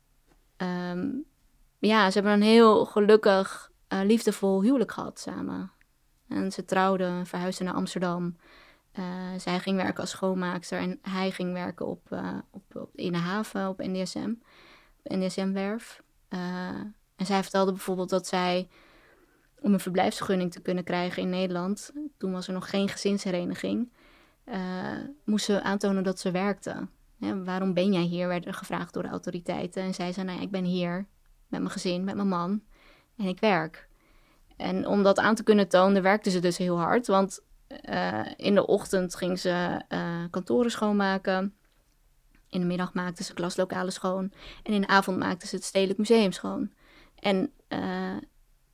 um, ja, ze hebben een heel gelukkig, uh, liefdevol huwelijk gehad samen. En ze trouwden, verhuisden naar Amsterdam. Uh, zij ging werken als schoonmaakster en hij ging werken op, uh, op, op, in de haven op N D S M, op N D S M-werf. Uh, en zij vertelde bijvoorbeeld dat zij, om een verblijfsvergunning te kunnen krijgen in Nederland, toen was er nog geen gezinshereniging, uh, moest ze aantonen dat ze werkte. Ja, waarom ben jij hier, werd er gevraagd door de autoriteiten. En zij zei, nou ja, ik ben hier met mijn gezin, met mijn man en ik werk. En om dat aan te kunnen tonen, werkte ze dus heel hard. Want uh, in de ochtend ging ze uh, kantoren schoonmaken. In de middag maakte ze klaslokalen schoon. En in de avond maakte ze het Stedelijk Museum schoon. En uh,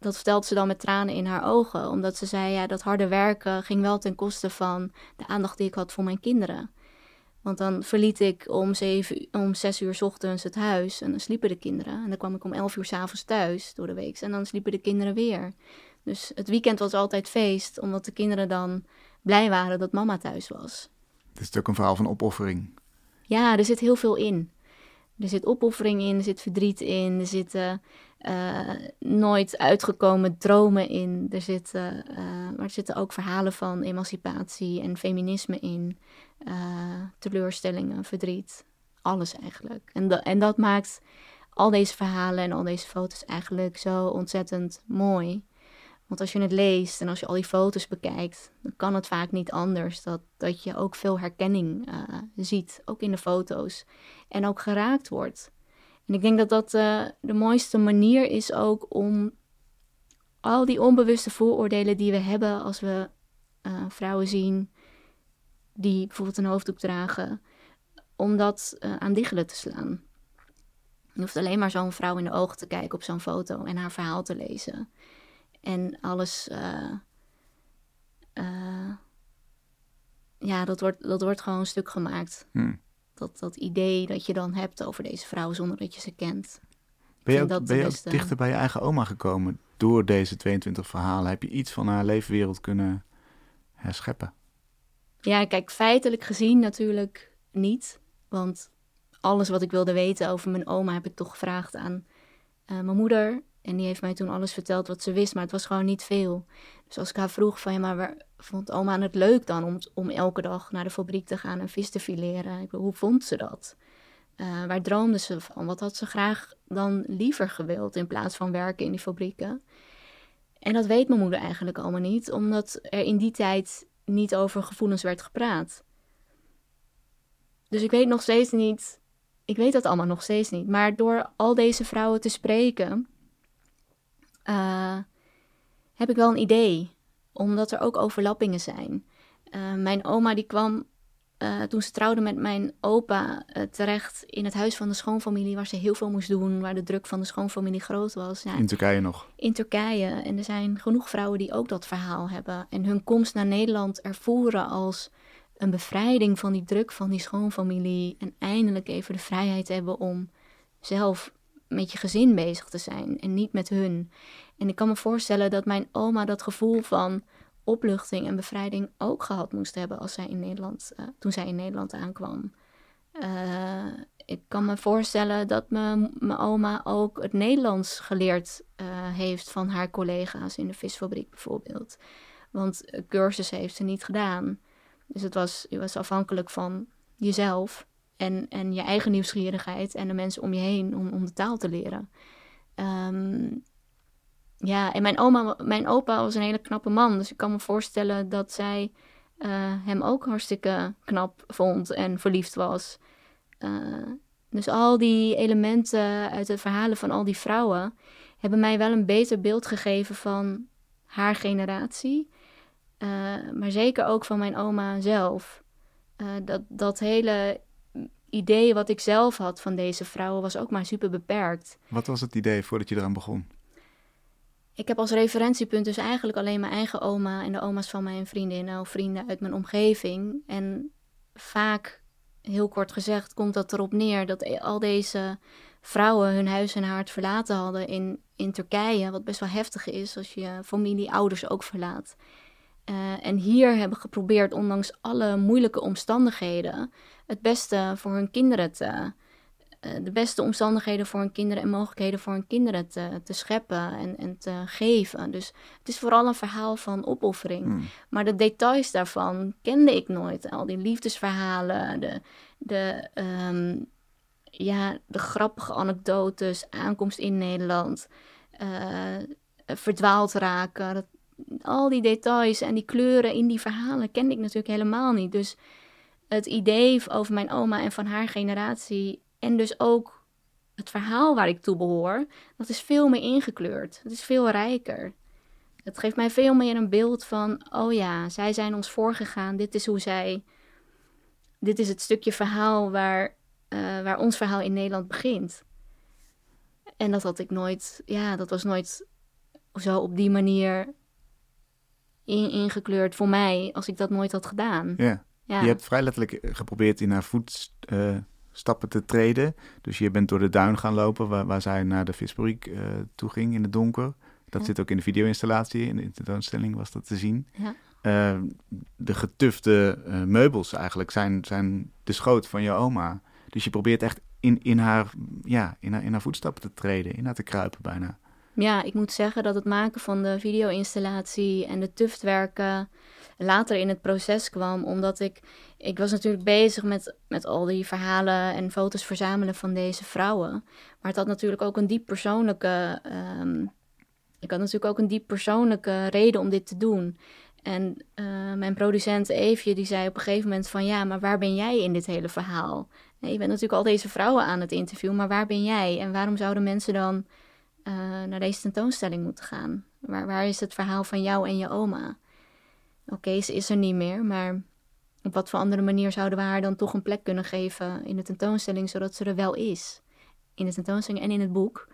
dat vertelde ze dan met tranen in haar ogen. Omdat ze zei, ja, dat harde werken ging wel ten koste van de aandacht die ik had voor mijn kinderen. Want dan verliet ik om, zeven, om zes uur 's ochtends het huis en dan sliepen de kinderen. En dan kwam ik om elf uur 's avonds thuis door de week en dan sliepen de kinderen weer. Dus het weekend was altijd feest, omdat de kinderen dan blij waren dat mama thuis was. Het is ook een verhaal van opoffering. Ja, er zit heel veel in. Er zit opoffering in, er zit verdriet in, er zitten uh, nooit uitgekomen dromen in. Er zitten, uh, maar er zitten ook verhalen van emancipatie en feminisme in. Uh, teleurstellingen, verdriet, alles eigenlijk. En, da- en dat maakt al deze verhalen en al deze foto's eigenlijk zo ontzettend mooi. Want als je het leest en als je al die foto's bekijkt, dan kan het vaak niet anders dat, dat je ook veel herkenning uh, ziet, ook in de foto's. En ook geraakt wordt. En ik denk dat dat uh, de mooiste manier is ook om al die onbewuste vooroordelen die we hebben als we uh, vrouwen zien die bijvoorbeeld een hoofddoek dragen, om dat uh, aan diggelen te slaan. Je hoeft alleen maar zo'n vrouw in de ogen te kijken op zo'n foto en haar verhaal te lezen. En alles, uh, uh, ja, dat wordt, dat wordt gewoon een stuk gemaakt. Hmm. Dat, dat idee dat je dan hebt over deze vrouw zonder dat je ze kent. Ben je ook, ben je ook dichter bij je eigen oma gekomen door deze tweeëntwintig verhalen? Heb je iets van haar leefwereld kunnen herscheppen? Ja, kijk, feitelijk gezien natuurlijk niet. Want alles wat ik wilde weten over mijn oma heb ik toch gevraagd aan uh, mijn moeder. En die heeft mij toen alles verteld wat ze wist, maar het was gewoon niet veel. Dus als ik haar vroeg van, ja, maar waar vond oma het leuk dan om, om elke dag naar de fabriek te gaan en vis te fileren? Ik bedoel, hoe vond ze dat? Uh, waar droomde ze van? Wat had ze graag dan liever gewild in plaats van werken in die fabrieken? En dat weet mijn moeder eigenlijk allemaal niet, omdat er in die tijd niet over gevoelens werd gepraat. Dus ik weet nog steeds niet, ik weet dat allemaal nog steeds niet. Maar door al deze vrouwen te spreken, Uh, heb ik wel een idee, omdat er ook overlappingen zijn. Uh, mijn oma die kwam uh, toen ze trouwde met mijn opa uh, terecht in het huis van de schoonfamilie, waar ze heel veel moest doen, waar de druk van de schoonfamilie groot was. Ja, in Turkije nog? In Turkije. En er zijn genoeg vrouwen die ook dat verhaal hebben. En hun komst naar Nederland ervoeren als een bevrijding van die druk van die schoonfamilie. En eindelijk even de vrijheid hebben om zelf met je gezin bezig te zijn en niet met hun. En ik kan me voorstellen dat mijn oma dat gevoel van opluchting en bevrijding ook gehad moest hebben als zij in Nederland, uh, toen zij in Nederland aankwam. Uh, ik kan me voorstellen dat mijn oma ook het Nederlands geleerd uh, heeft van haar collega's in de visfabriek bijvoorbeeld. Want uh, cursus heeft ze niet gedaan. Dus het was, het was afhankelijk van jezelf en, en je eigen nieuwsgierigheid en de mensen om je heen om, om de taal te leren. Um, ja, en mijn, oma, mijn opa was een hele knappe man. Dus ik kan me voorstellen dat zij uh, hem ook hartstikke knap vond en verliefd was. Uh, dus al die elementen uit de verhalen van al die vrouwen hebben mij wel een beter beeld gegeven van haar generatie. Uh, maar zeker ook van mijn oma zelf. Uh, dat, dat hele idee wat ik zelf had van deze vrouwen was ook maar super beperkt. Wat was het idee voordat je eraan begon? Ik heb als referentiepunt dus eigenlijk alleen mijn eigen oma en de oma's van mijn vriendinnen of vrienden uit mijn omgeving. En vaak, heel kort gezegd, komt dat erop neer dat al deze vrouwen hun huis en haard verlaten hadden in, in Turkije. Wat best wel heftig is als je familie, ouders ook verlaat. Uh, en hier hebben geprobeerd, ondanks alle moeilijke omstandigheden, het beste voor hun kinderen te... Uh, de beste omstandigheden voor hun kinderen en mogelijkheden voor hun kinderen te, te scheppen en, en te geven. Dus het is vooral een verhaal van opoffering. Mm. Maar de details daarvan kende ik nooit. Al die liefdesverhalen, de, de, um, ja, de grappige anekdotes, aankomst in Nederland, uh, verdwaald raken. Dat, al die details en die kleuren in die verhalen kende ik natuurlijk helemaal niet. Dus het idee over mijn oma en van haar generatie en dus ook het verhaal waar ik toe behoor, dat is veel meer ingekleurd. Het is veel rijker. Het geeft mij veel meer een beeld van, oh ja, zij zijn ons voorgegaan. Dit is hoe zij, dit is het stukje verhaal waar, uh, waar ons verhaal in Nederland begint. En dat had ik nooit, ja, dat was nooit zo op die manier in, ingekleurd voor mij als ik dat nooit had gedaan. Ja. Ja. Je hebt vrij letterlijk geprobeerd in haar voetstappen uh, te treden. Dus je bent door de duin gaan lopen waar, waar zij naar de visfabriek uh, toe ging in het donker. Dat ja. zit ook in de video-installatie, in de tentoonstelling was dat te zien. Ja. Uh, de getufte uh, meubels eigenlijk zijn, zijn de schoot van je oma. Dus je probeert echt in, in, haar, ja, in, haar, in haar voetstappen te treden, in haar te kruipen bijna. Ja, ik moet zeggen dat het maken van de video-installatie en de tuftwerken later in het proces kwam. Omdat ik, ik was natuurlijk bezig met, met al die verhalen en foto's verzamelen van deze vrouwen. Maar het had natuurlijk ook een diep persoonlijke... Um, ik had natuurlijk ook een diep persoonlijke reden om dit te doen. En uh, mijn producent Eefje, die zei op een gegeven moment van... ja, maar waar ben jij in dit hele verhaal? En je bent natuurlijk al deze vrouwen aan het interviewen, maar waar ben jij? En waarom zouden mensen dan uh, naar deze tentoonstelling moeten gaan? Waar, waar is het verhaal van jou en je oma? Oké, okay, ze is er niet meer, maar op wat voor andere manier zouden we haar dan toch een plek kunnen geven in de tentoonstelling, zodat ze er wel is? In de tentoonstelling en in het boek.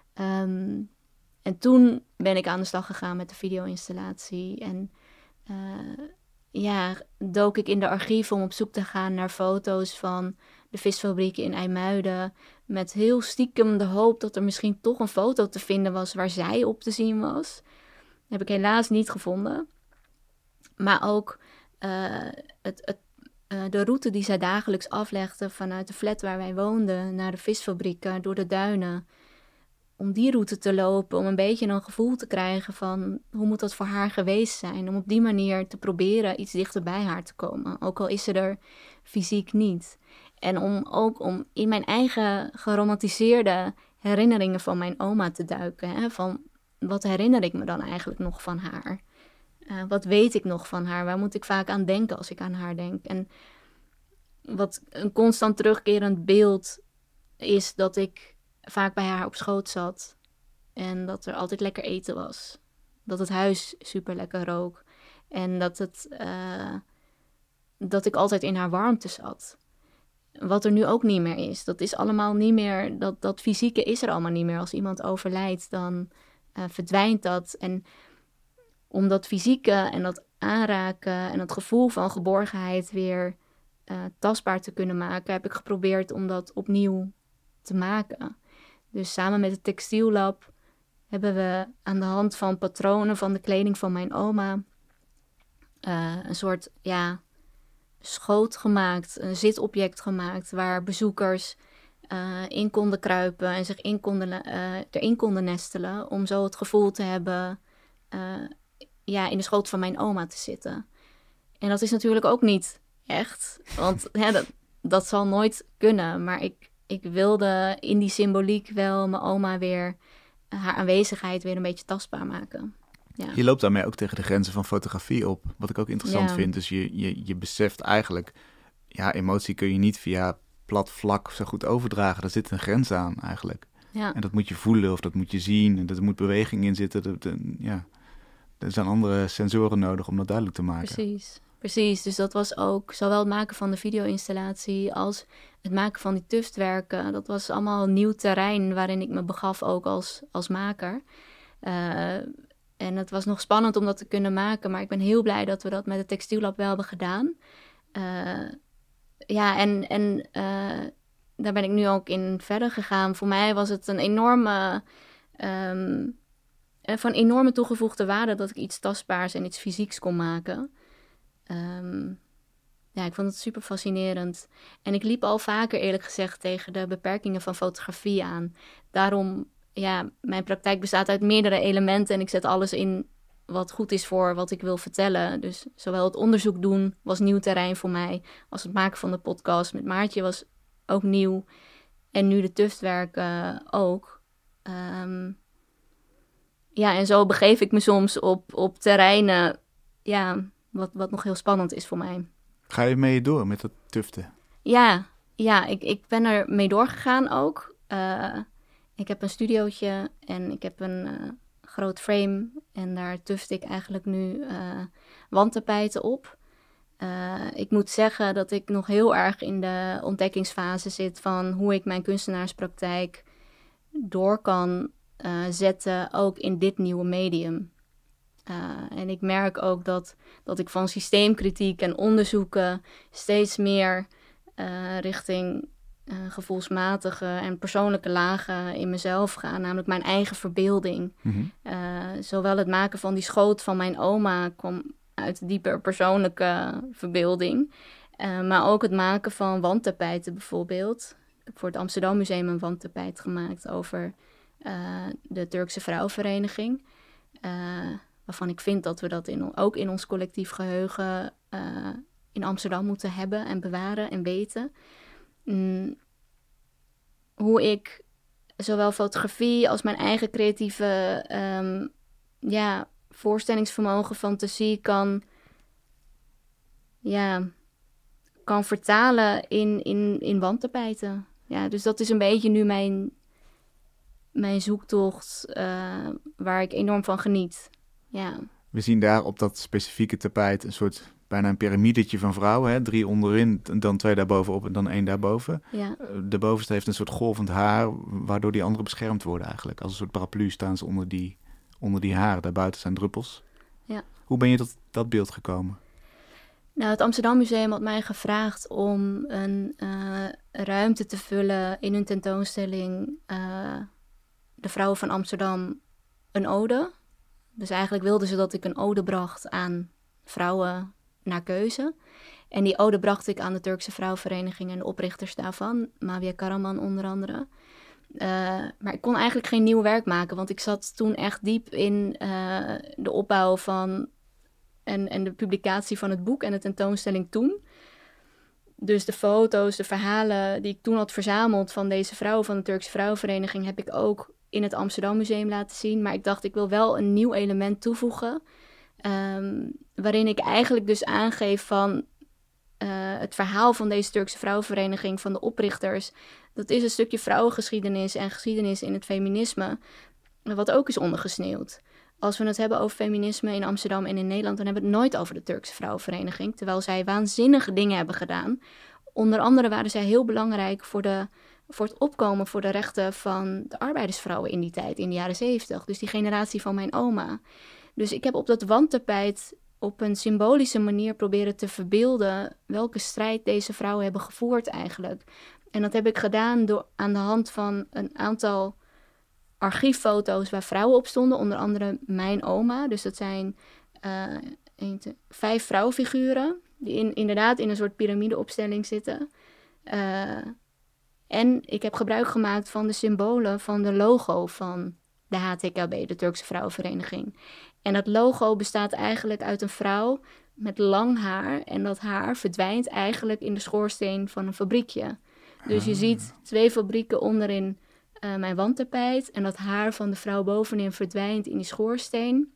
Um, en toen ben ik aan de slag gegaan met de video-installatie. En uh, ja, dook ik in de archieven om op zoek te gaan naar foto's van de visfabrieken in IJmuiden. Met heel stiekem de hoop dat er misschien toch een foto te vinden was waar zij op te zien was. Dat heb ik helaas niet gevonden. Maar ook uh, het, het, uh, de route die zij dagelijks aflegde vanuit de flat waar wij woonden naar de visfabrieken door de duinen. Om die route te lopen, om een beetje een gevoel te krijgen van hoe moet dat voor haar geweest zijn. Om op die manier te proberen iets dichter bij haar te komen. Ook al is ze er fysiek niet. En om ook om in mijn eigen geromantiseerde herinneringen van mijn oma te duiken. Hè? Van wat herinner ik me dan eigenlijk nog van haar? Uh, wat weet ik nog van haar? Waar moet ik vaak aan denken als ik aan haar denk? En wat een constant terugkerend beeld is dat ik vaak bij haar op schoot zat. En dat er altijd lekker eten was. Dat het huis super lekker rook. En dat, het, uh, dat ik altijd in haar warmte zat. Wat er nu ook niet meer is. Dat is allemaal niet meer... Dat, dat fysieke is er allemaal niet meer. Als iemand overlijdt, dan uh, verdwijnt dat. En om dat fysieke en dat aanraken en dat gevoel van geborgenheid weer uh, tastbaar te kunnen maken, heb ik geprobeerd om dat opnieuw te maken. Dus samen met het textiellab hebben we aan de hand van patronen van de kleding van mijn oma uh, een soort ja, schoot gemaakt, een zitobject gemaakt waar bezoekers uh, in konden kruipen en zich in konden, uh, erin konden nestelen om zo het gevoel te hebben uh, ja, in de schoot van mijn oma te zitten. En dat is natuurlijk ook niet echt, want ja, dat, dat zal nooit kunnen, maar ik Ik wilde in die symboliek wel mijn oma weer, haar aanwezigheid weer een beetje tastbaar maken. Ja. Je loopt daarmee ook tegen de grenzen van fotografie op, wat ik ook interessant ja. vind. Dus je, je, je beseft eigenlijk, ja, emotie kun je niet via plat vlak zo goed overdragen. Daar zit een grens aan eigenlijk. Ja. En dat moet je voelen of dat moet je zien. En er moet beweging in zitten. Dat, dat, ja. Er zijn andere sensoren nodig om dat duidelijk te maken. Precies. Precies, dus dat was ook zowel het maken van de video-installatie als het maken van die tuftwerken. Dat was allemaal een nieuw terrein waarin ik me begaf ook als, als maker. Uh, en het was nog spannend om dat te kunnen maken, maar ik ben heel blij dat we dat met het textiellab wel hebben gedaan. Uh, ja, en, en uh, daar ben ik nu ook in verder gegaan. Voor mij was het een enorme... Um, van enorme toegevoegde waarde dat ik iets tastbaars en iets fysieks kon maken. Um, ja, ik vond het super fascinerend. En ik liep al vaker eerlijk gezegd tegen de beperkingen van fotografie aan. Daarom, ja, mijn praktijk bestaat uit meerdere elementen en ik zet alles in wat goed is voor wat ik wil vertellen. Dus zowel het onderzoek doen was nieuw terrein voor mij, als het maken van de podcast met Maartje was ook nieuw. En nu de tuftwerken ook. Um, ja, en zo begeef ik me soms op, op terreinen, ja... Wat, wat nog heel spannend is voor mij. Ga je mee door met dat tuften? Ja, ja ik, ik ben er mee doorgegaan ook. Uh, ik heb een studiootje en ik heb een uh, groot frame. En daar tuft ik eigenlijk nu uh, wandtapijten op. Uh, ik moet zeggen dat ik nog heel erg in de ontdekkingsfase zit van hoe ik mijn kunstenaarspraktijk door kan uh, zetten, ook in dit nieuwe medium. Uh, en ik merk ook dat, dat ik van systeemkritiek en onderzoeken steeds meer uh, richting uh, gevoelsmatige en persoonlijke lagen in mezelf ga. Namelijk mijn eigen verbeelding. Mm-hmm. Uh, zowel het maken van die schoot van mijn oma kwam uit de dieper persoonlijke verbeelding. Uh, maar ook het maken van wandtapijten bijvoorbeeld. Ik heb voor het Amsterdam Museum een wandtapijt gemaakt over uh, de Turkse Vrouwenvereniging. Uh, waarvan ik vind dat we dat in, ook in ons collectief geheugen uh, in Amsterdam moeten hebben en bewaren en weten. Mm, hoe ik zowel fotografie als mijn eigen creatieve um, ja, voorstellingsvermogen, fantasie kan, ja, kan vertalen in, in, in wandtapijten. Ja, dus dat is een beetje nu mijn, mijn zoektocht uh, waar ik enorm van geniet. Ja. We zien daar op dat specifieke tapijt een soort bijna een piramidetje van vrouwen. Hè? Drie onderin, dan twee daarbovenop en dan één daarboven. Ja. De bovenste heeft een soort golvend haar, waardoor die anderen beschermd worden eigenlijk. Als een soort paraplu staan ze onder die, onder die haren. Daarbuiten zijn druppels. Ja. Hoe ben je tot dat beeld gekomen? Nou, het Amsterdam Museum had mij gevraagd om een uh, ruimte te vullen in hun tentoonstelling uh, De Vrouwen van Amsterdam, een ode. Dus eigenlijk wilden ze dat ik een ode bracht aan vrouwen naar keuze. En die ode bracht ik aan de Turkse Vrouwenvereniging en de oprichters daarvan, Mavia Karaman onder andere. Uh, maar ik kon eigenlijk geen nieuw werk maken, want ik zat toen echt diep in uh, de opbouw van en, en de publicatie van het boek en de tentoonstelling toen. Dus de foto's, de verhalen die ik toen had verzameld van deze vrouwen van de Turkse Vrouwenvereniging heb ik ook in het Amsterdam Museum laten zien. Maar ik dacht, ik wil wel een nieuw element toevoegen. Um, waarin ik eigenlijk dus aangeef van uh, het verhaal van deze Turkse Vrouwenvereniging, van de oprichters. Dat is een stukje vrouwengeschiedenis en geschiedenis in het feminisme, wat ook is ondergesneeuwd. Als we het hebben over feminisme in Amsterdam en in Nederland, dan hebben we het nooit over de Turkse Vrouwenvereniging. Terwijl zij waanzinnige dingen hebben gedaan. Onder andere waren zij heel belangrijk voor, de, voor het opkomen voor de rechten van de arbeidersvrouwen in die tijd, in de jaren zeventig. Dus die generatie van mijn oma. Dus ik heb op dat wandtapijt op een symbolische manier proberen te verbeelden welke strijd deze vrouwen hebben gevoerd eigenlijk. En dat heb ik gedaan door aan de hand van een aantal archieffoto's waar vrouwen op stonden, onder andere mijn oma. Dus dat zijn uh, een, twee, vijf vrouwenfiguren die in, inderdaad in een soort piramideopstelling zitten. Uh, en ik heb gebruik gemaakt van de symbolen van de logo van de H T K B, de Turkse Vrouwenvereniging. En dat logo bestaat eigenlijk uit een vrouw met lang haar. En dat haar verdwijnt eigenlijk in de schoorsteen van een fabriekje. Dus je ziet twee fabrieken onderin uh, mijn wandtapijt. En dat haar van de vrouw bovenin verdwijnt in die schoorsteen.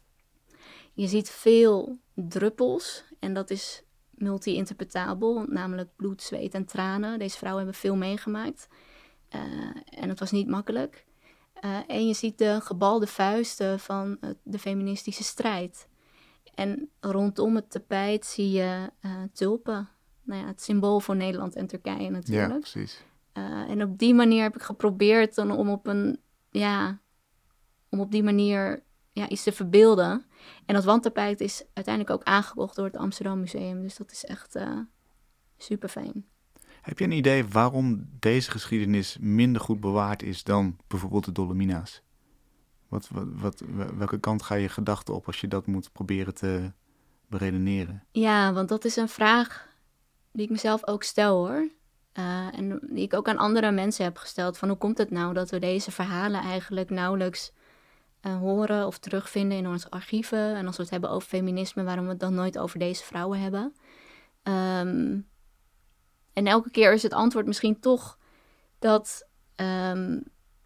Je ziet veel druppels. En dat is multi-interpretabel. Namelijk bloed, zweet en tranen. Deze vrouwen hebben veel meegemaakt. Uh, en het was niet makkelijk. Uh, en je ziet de gebalde vuisten van uh, de feministische strijd. En rondom het tapijt zie je uh, tulpen. Nou ja, het symbool voor Nederland en Turkije natuurlijk. Ja, precies. Uh, en op die manier heb ik geprobeerd dan om op een, ja, om op die manier ja, iets te verbeelden. En dat wandtapijt is uiteindelijk ook aangekocht door het Amsterdam Museum. Dus dat is echt uh, super fijn. Heb je een idee waarom deze geschiedenis minder goed bewaard is dan bijvoorbeeld de Dolomina's? Wat, wat, wat, welke kant ga je gedachten op als je dat moet proberen te beredeneren? Ja, want dat is een vraag die ik mezelf ook stel hoor. Uh, en die ik ook aan andere mensen heb gesteld. Van hoe komt het nou dat we deze verhalen eigenlijk nauwelijks uh, horen of terugvinden in onze archieven? En als we het hebben over feminisme, waarom we het dan nooit over deze vrouwen hebben? Um, en elke keer is het antwoord misschien toch dat um,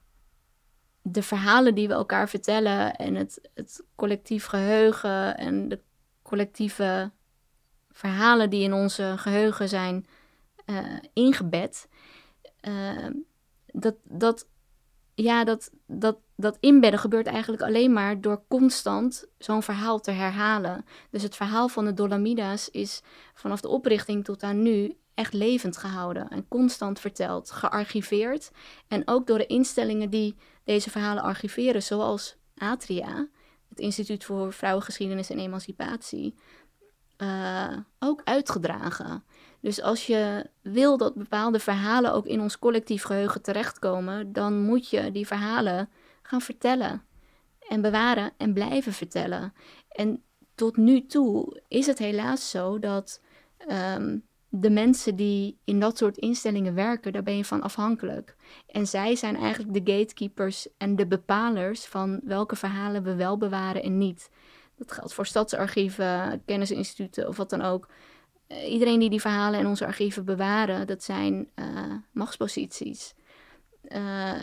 de verhalen die we elkaar vertellen en het, het collectief geheugen en de collectieve verhalen die in onze geheugen zijn uh, ingebed, uh, dat, dat, ja, dat, dat, dat inbedden gebeurt eigenlijk alleen maar door constant zo'n verhaal te herhalen. Dus het verhaal van de Dolomida's is vanaf de oprichting tot aan nu echt levend gehouden en constant verteld, gearchiveerd. En ook door de instellingen die deze verhalen archiveren, zoals Atria, het Instituut voor Vrouwengeschiedenis en Emancipatie, uh, ook uitgedragen. Dus als je wil dat bepaalde verhalen ook in ons collectief geheugen terechtkomen, dan moet je die verhalen gaan vertellen en bewaren en blijven vertellen. En tot nu toe is het helaas zo dat um, de mensen die in dat soort instellingen werken, daar ben je van afhankelijk. En zij zijn eigenlijk de gatekeepers en de bepalers van welke verhalen we wel bewaren en niet. Dat geldt voor stadsarchieven, kennisinstituten of wat dan ook. Uh, iedereen die die verhalen in onze archieven bewaren, dat zijn uh, machtsposities. Uh,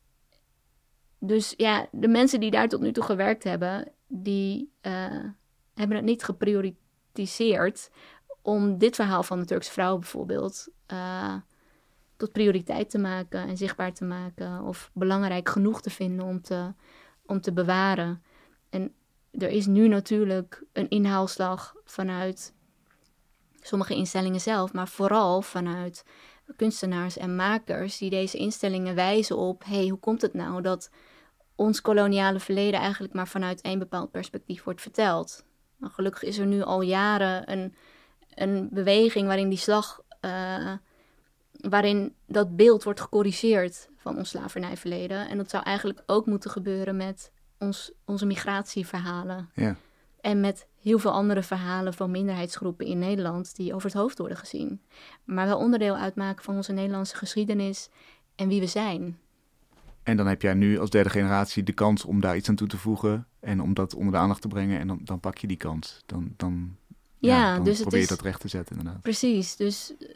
dus ja, de mensen die daar tot nu toe gewerkt hebben, die uh, hebben het niet geprioritiseerd om dit verhaal van de Turkse vrouw bijvoorbeeld uh, tot prioriteit te maken en zichtbaar te maken of belangrijk genoeg te vinden om te, om te bewaren. En er is nu natuurlijk een inhaalslag vanuit sommige instellingen zelf, maar vooral vanuit kunstenaars en makers die deze instellingen wijzen op, hé, hey, hoe komt het nou dat ons koloniale verleden eigenlijk maar vanuit één bepaald perspectief wordt verteld? Nou, gelukkig is er nu al jaren een, een beweging waarin die slag, uh, waarin dat beeld wordt gecorrigeerd van ons slavernijverleden. En dat zou eigenlijk ook moeten gebeuren met ons, onze migratieverhalen. Ja. En met heel veel andere verhalen van minderheidsgroepen in Nederland die over het hoofd worden gezien. Maar wel onderdeel uitmaken van onze Nederlandse geschiedenis en wie we zijn. En dan heb jij nu als derde generatie de kans om daar iets aan toe te voegen en om dat onder de aandacht te brengen. En dan, dan pak je die kans. Dan, dan, ja, ja, dan dus probeer het je is, dat recht te zetten inderdaad. Precies, dus uh,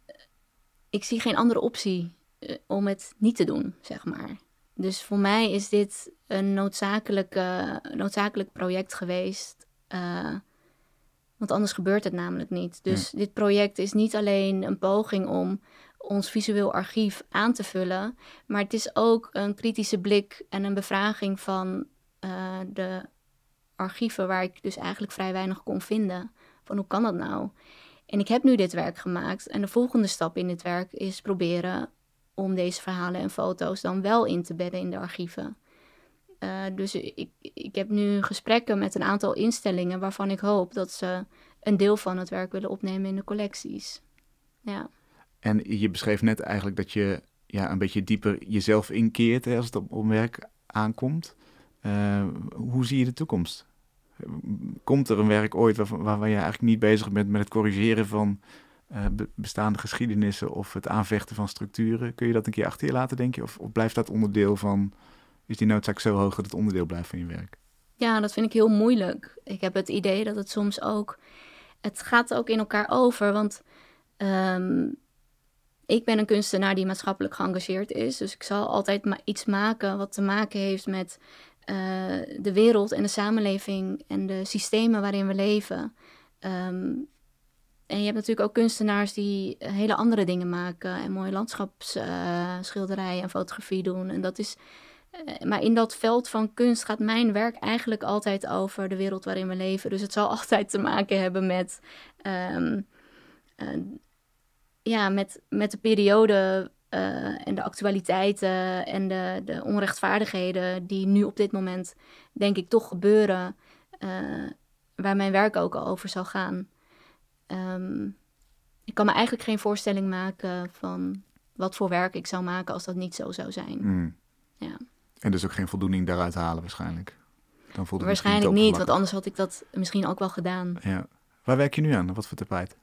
ik zie geen andere optie uh, om het niet te doen, zeg maar. Dus voor mij is dit een noodzakelijk, uh, noodzakelijk project geweest. Uh, want anders gebeurt het namelijk niet. Dus ja. Dit project is niet alleen een poging om ons visueel archief aan te vullen, maar het is ook een kritische blik en een bevraging van uh, de archieven waar ik dus eigenlijk vrij weinig kon vinden. Van hoe kan dat nou? En ik heb nu dit werk gemaakt en de volgende stap in dit werk is proberen om deze verhalen en foto's dan wel in te bedden in de archieven. Uh, dus ik, ik heb nu gesprekken met een aantal instellingen waarvan ik hoop dat ze een deel van het werk willen opnemen in de collecties. Ja. En je beschreef net eigenlijk dat je ja, een beetje dieper jezelf inkeert hè, als het op, op werk aankomt. Uh, hoe zie je de toekomst? Komt er een werk ooit waar, waar, waar je eigenlijk niet bezig bent met het corrigeren van uh, be- bestaande geschiedenissen of het aanvechten van structuren? Kun je dat een keer achter je laten, denk je? Of, of blijft dat onderdeel van, is die noodzaak zo hoog dat het onderdeel blijft van je werk? Ja, dat vind ik heel moeilijk. Ik heb het idee dat het soms ook, het gaat ook in elkaar over, want um, ik ben een kunstenaar die maatschappelijk geëngageerd is. Dus ik zal altijd maar iets maken wat te maken heeft met uh, de wereld en de samenleving en de systemen waarin we leven. Um, en je hebt natuurlijk ook kunstenaars die hele andere dingen maken en mooie landschapsschilderijen uh, en fotografie doen. En dat is, uh, maar in dat veld van kunst gaat mijn werk eigenlijk altijd over de wereld waarin we leven. Dus het zal altijd te maken hebben met Um, uh, Ja, met, met de periode uh, en de actualiteiten en de, de onrechtvaardigheden die nu op dit moment, denk ik, toch gebeuren, uh, waar mijn werk ook al over zal gaan. Um, ik kan me eigenlijk geen voorstelling maken van wat voor werk ik zou maken als dat niet zo zou zijn. Mm. Ja. En dus ook geen voldoening daaruit halen waarschijnlijk? Dan voelt het waarschijnlijk niet, want anders had ik dat misschien ook wel gedaan. Ja. Waar werk je nu aan? Wat voor tapijt?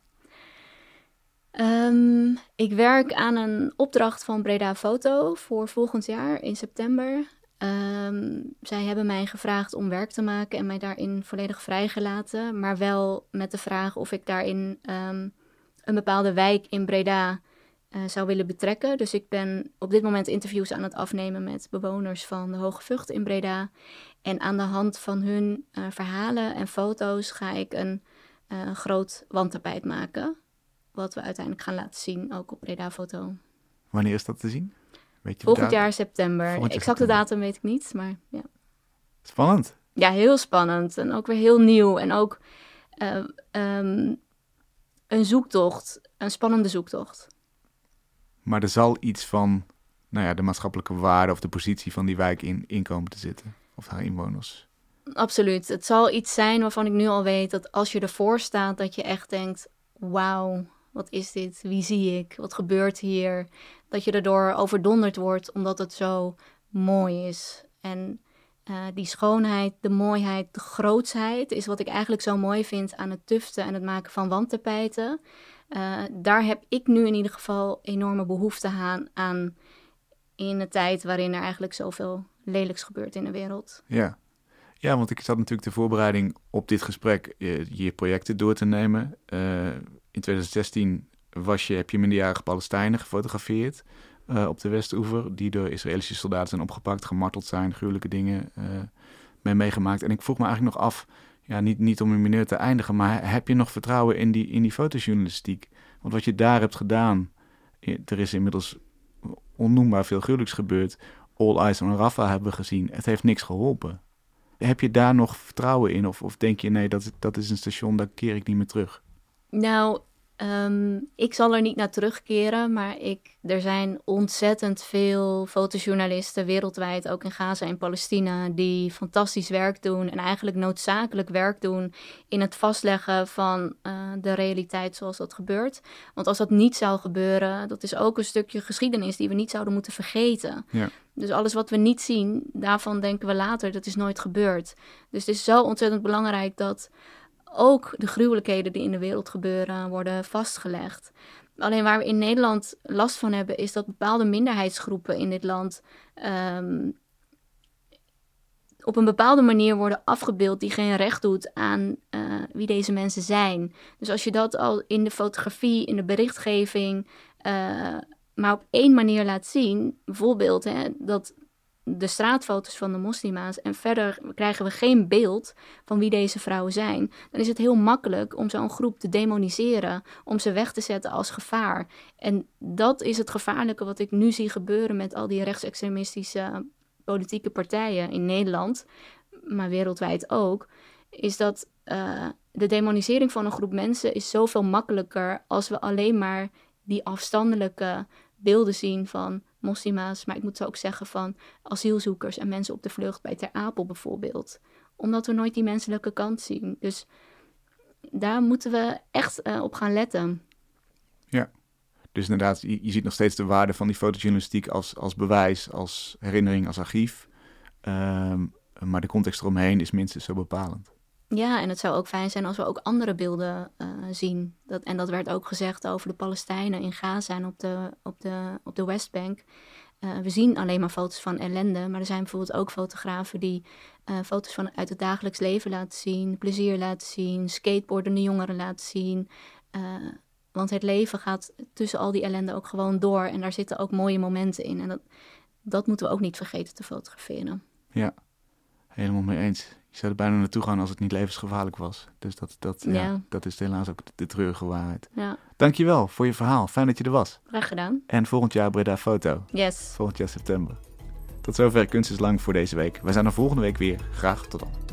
Um, ik werk aan een opdracht van Breda Foto voor volgend jaar in september. Um, zij hebben mij gevraagd om werk te maken en mij daarin volledig vrijgelaten. Maar wel met de vraag of ik daarin um, een bepaalde wijk in Breda uh, zou willen betrekken. Dus ik ben op dit moment interviews aan het afnemen met bewoners van de Hoge Vught in Breda. En aan de hand van hun uh, verhalen en foto's ga ik een uh, groot wandtapijt maken. Wat we uiteindelijk gaan laten zien, ook op Breda Foto. Wanneer is dat te zien? Weet je Volgend jaar september. Volgend jaar exacte september. datum weet ik niet, maar ja. Spannend. Ja, heel spannend. En ook weer heel nieuw. En ook uh, um, een zoektocht. Een spannende zoektocht. Maar er zal iets van nou ja, de maatschappelijke waarde of de positie van die wijk in, in komen te zitten. Of haar inwoners. Absoluut. Het zal iets zijn waarvan ik nu al weet dat als je ervoor staat, dat je echt denkt, wauw, wat is dit? Wie zie ik? Wat gebeurt hier? Dat je erdoor overdonderd wordt omdat het zo mooi is. En uh, die schoonheid, de mooiheid, de grootsheid is wat ik eigenlijk zo mooi vind aan het tuften en het maken van wandtapijten. Uh, daar heb ik nu in ieder geval enorme behoefte aan, aan in een tijd waarin er eigenlijk zoveel lelijks gebeurt in de wereld. Ja. Ja, want ik zat natuurlijk de voorbereiding op dit gesprek je, je projecten door te nemen. Uh, in twintig zestien was je, heb je minderjarige Palestijnen gefotografeerd uh, op de Westoever, die door Israëlische soldaten zijn opgepakt, gemarteld zijn, gruwelijke dingen uh, mee meegemaakt. En ik vroeg me eigenlijk nog af, ja, niet, niet om in mineur te eindigen, maar heb je nog vertrouwen in die, in die fotojournalistiek? Want wat je daar hebt gedaan, er is inmiddels onnoembaar veel gruwelijks gebeurd. All Eyes on Rafah hebben we gezien. Het heeft niks geholpen. Heb je daar nog vertrouwen in? Of, of denk je, nee, dat, dat is een station, daar keer ik niet meer terug? Nou, um, ik zal er niet naar terugkeren, maar ik, er zijn ontzettend veel fotojournalisten wereldwijd, ook in Gaza en Palestina, die fantastisch werk doen en eigenlijk noodzakelijk werk doen in het vastleggen van uh, de realiteit zoals dat gebeurt. Want als dat niet zou gebeuren, dat is ook een stukje geschiedenis die we niet zouden moeten vergeten. Ja. Dus alles wat we niet zien, daarvan denken we later, dat is nooit gebeurd. Dus het is zo ontzettend belangrijk dat ook de gruwelijkheden die in de wereld gebeuren worden vastgelegd. Alleen waar we in Nederland last van hebben, is dat bepaalde minderheidsgroepen in dit land um, op een bepaalde manier worden afgebeeld die geen recht doet aan uh, wie deze mensen zijn. Dus als je dat al in de fotografie, in de berichtgeving, uh, maar op één manier laat zien, bijvoorbeeld hè, dat de straatfoto's van de moslima's en verder krijgen we geen beeld van wie deze vrouwen zijn, dan is het heel makkelijk om zo'n groep te demoniseren, om ze weg te zetten als gevaar. En dat is het gevaarlijke wat ik nu zie gebeuren met al die rechtsextremistische politieke partijen in Nederland, maar wereldwijd ook, is dat uh, de demonisering van een groep mensen is zoveel makkelijker als we alleen maar die afstandelijke beelden zien van moslima's, maar ik moet ook zeggen van asielzoekers en mensen op de vlucht bij Ter Apel bijvoorbeeld. Omdat we nooit die menselijke kant zien. Dus daar moeten we echt uh, op gaan letten. Ja, dus inderdaad, je, je ziet nog steeds de waarde van die fotojournalistiek als, als bewijs, als herinnering, als archief. Um, maar de context eromheen is minstens zo bepalend. Ja, en het zou ook fijn zijn als we ook andere beelden uh, zien. Dat, en dat werd ook gezegd over de Palestijnen in Gaza en op de, op de, op de Westbank. Uh, we zien alleen maar foto's van ellende, maar er zijn bijvoorbeeld ook fotografen die uh, foto's van uit het dagelijks leven laten zien, plezier laten zien, skateboardende jongeren laten zien. Uh, want het leven gaat tussen al die ellende ook gewoon door en daar zitten ook mooie momenten in. En dat, dat moeten we ook niet vergeten te fotograferen. Ja, helemaal mee eens. Je zou er bijna naartoe gaan als het niet levensgevaarlijk was. Dus dat, dat, ja. Ja, dat is helaas ook de, de treurige waarheid. Ja. Dankjewel voor je verhaal. Fijn dat je er was. Graag gedaan. En volgend jaar Breda Foto. Yes. Volgend jaar september. Tot zover Kunst is Lang voor deze week. Wij zijn er volgende week weer. Graag tot dan.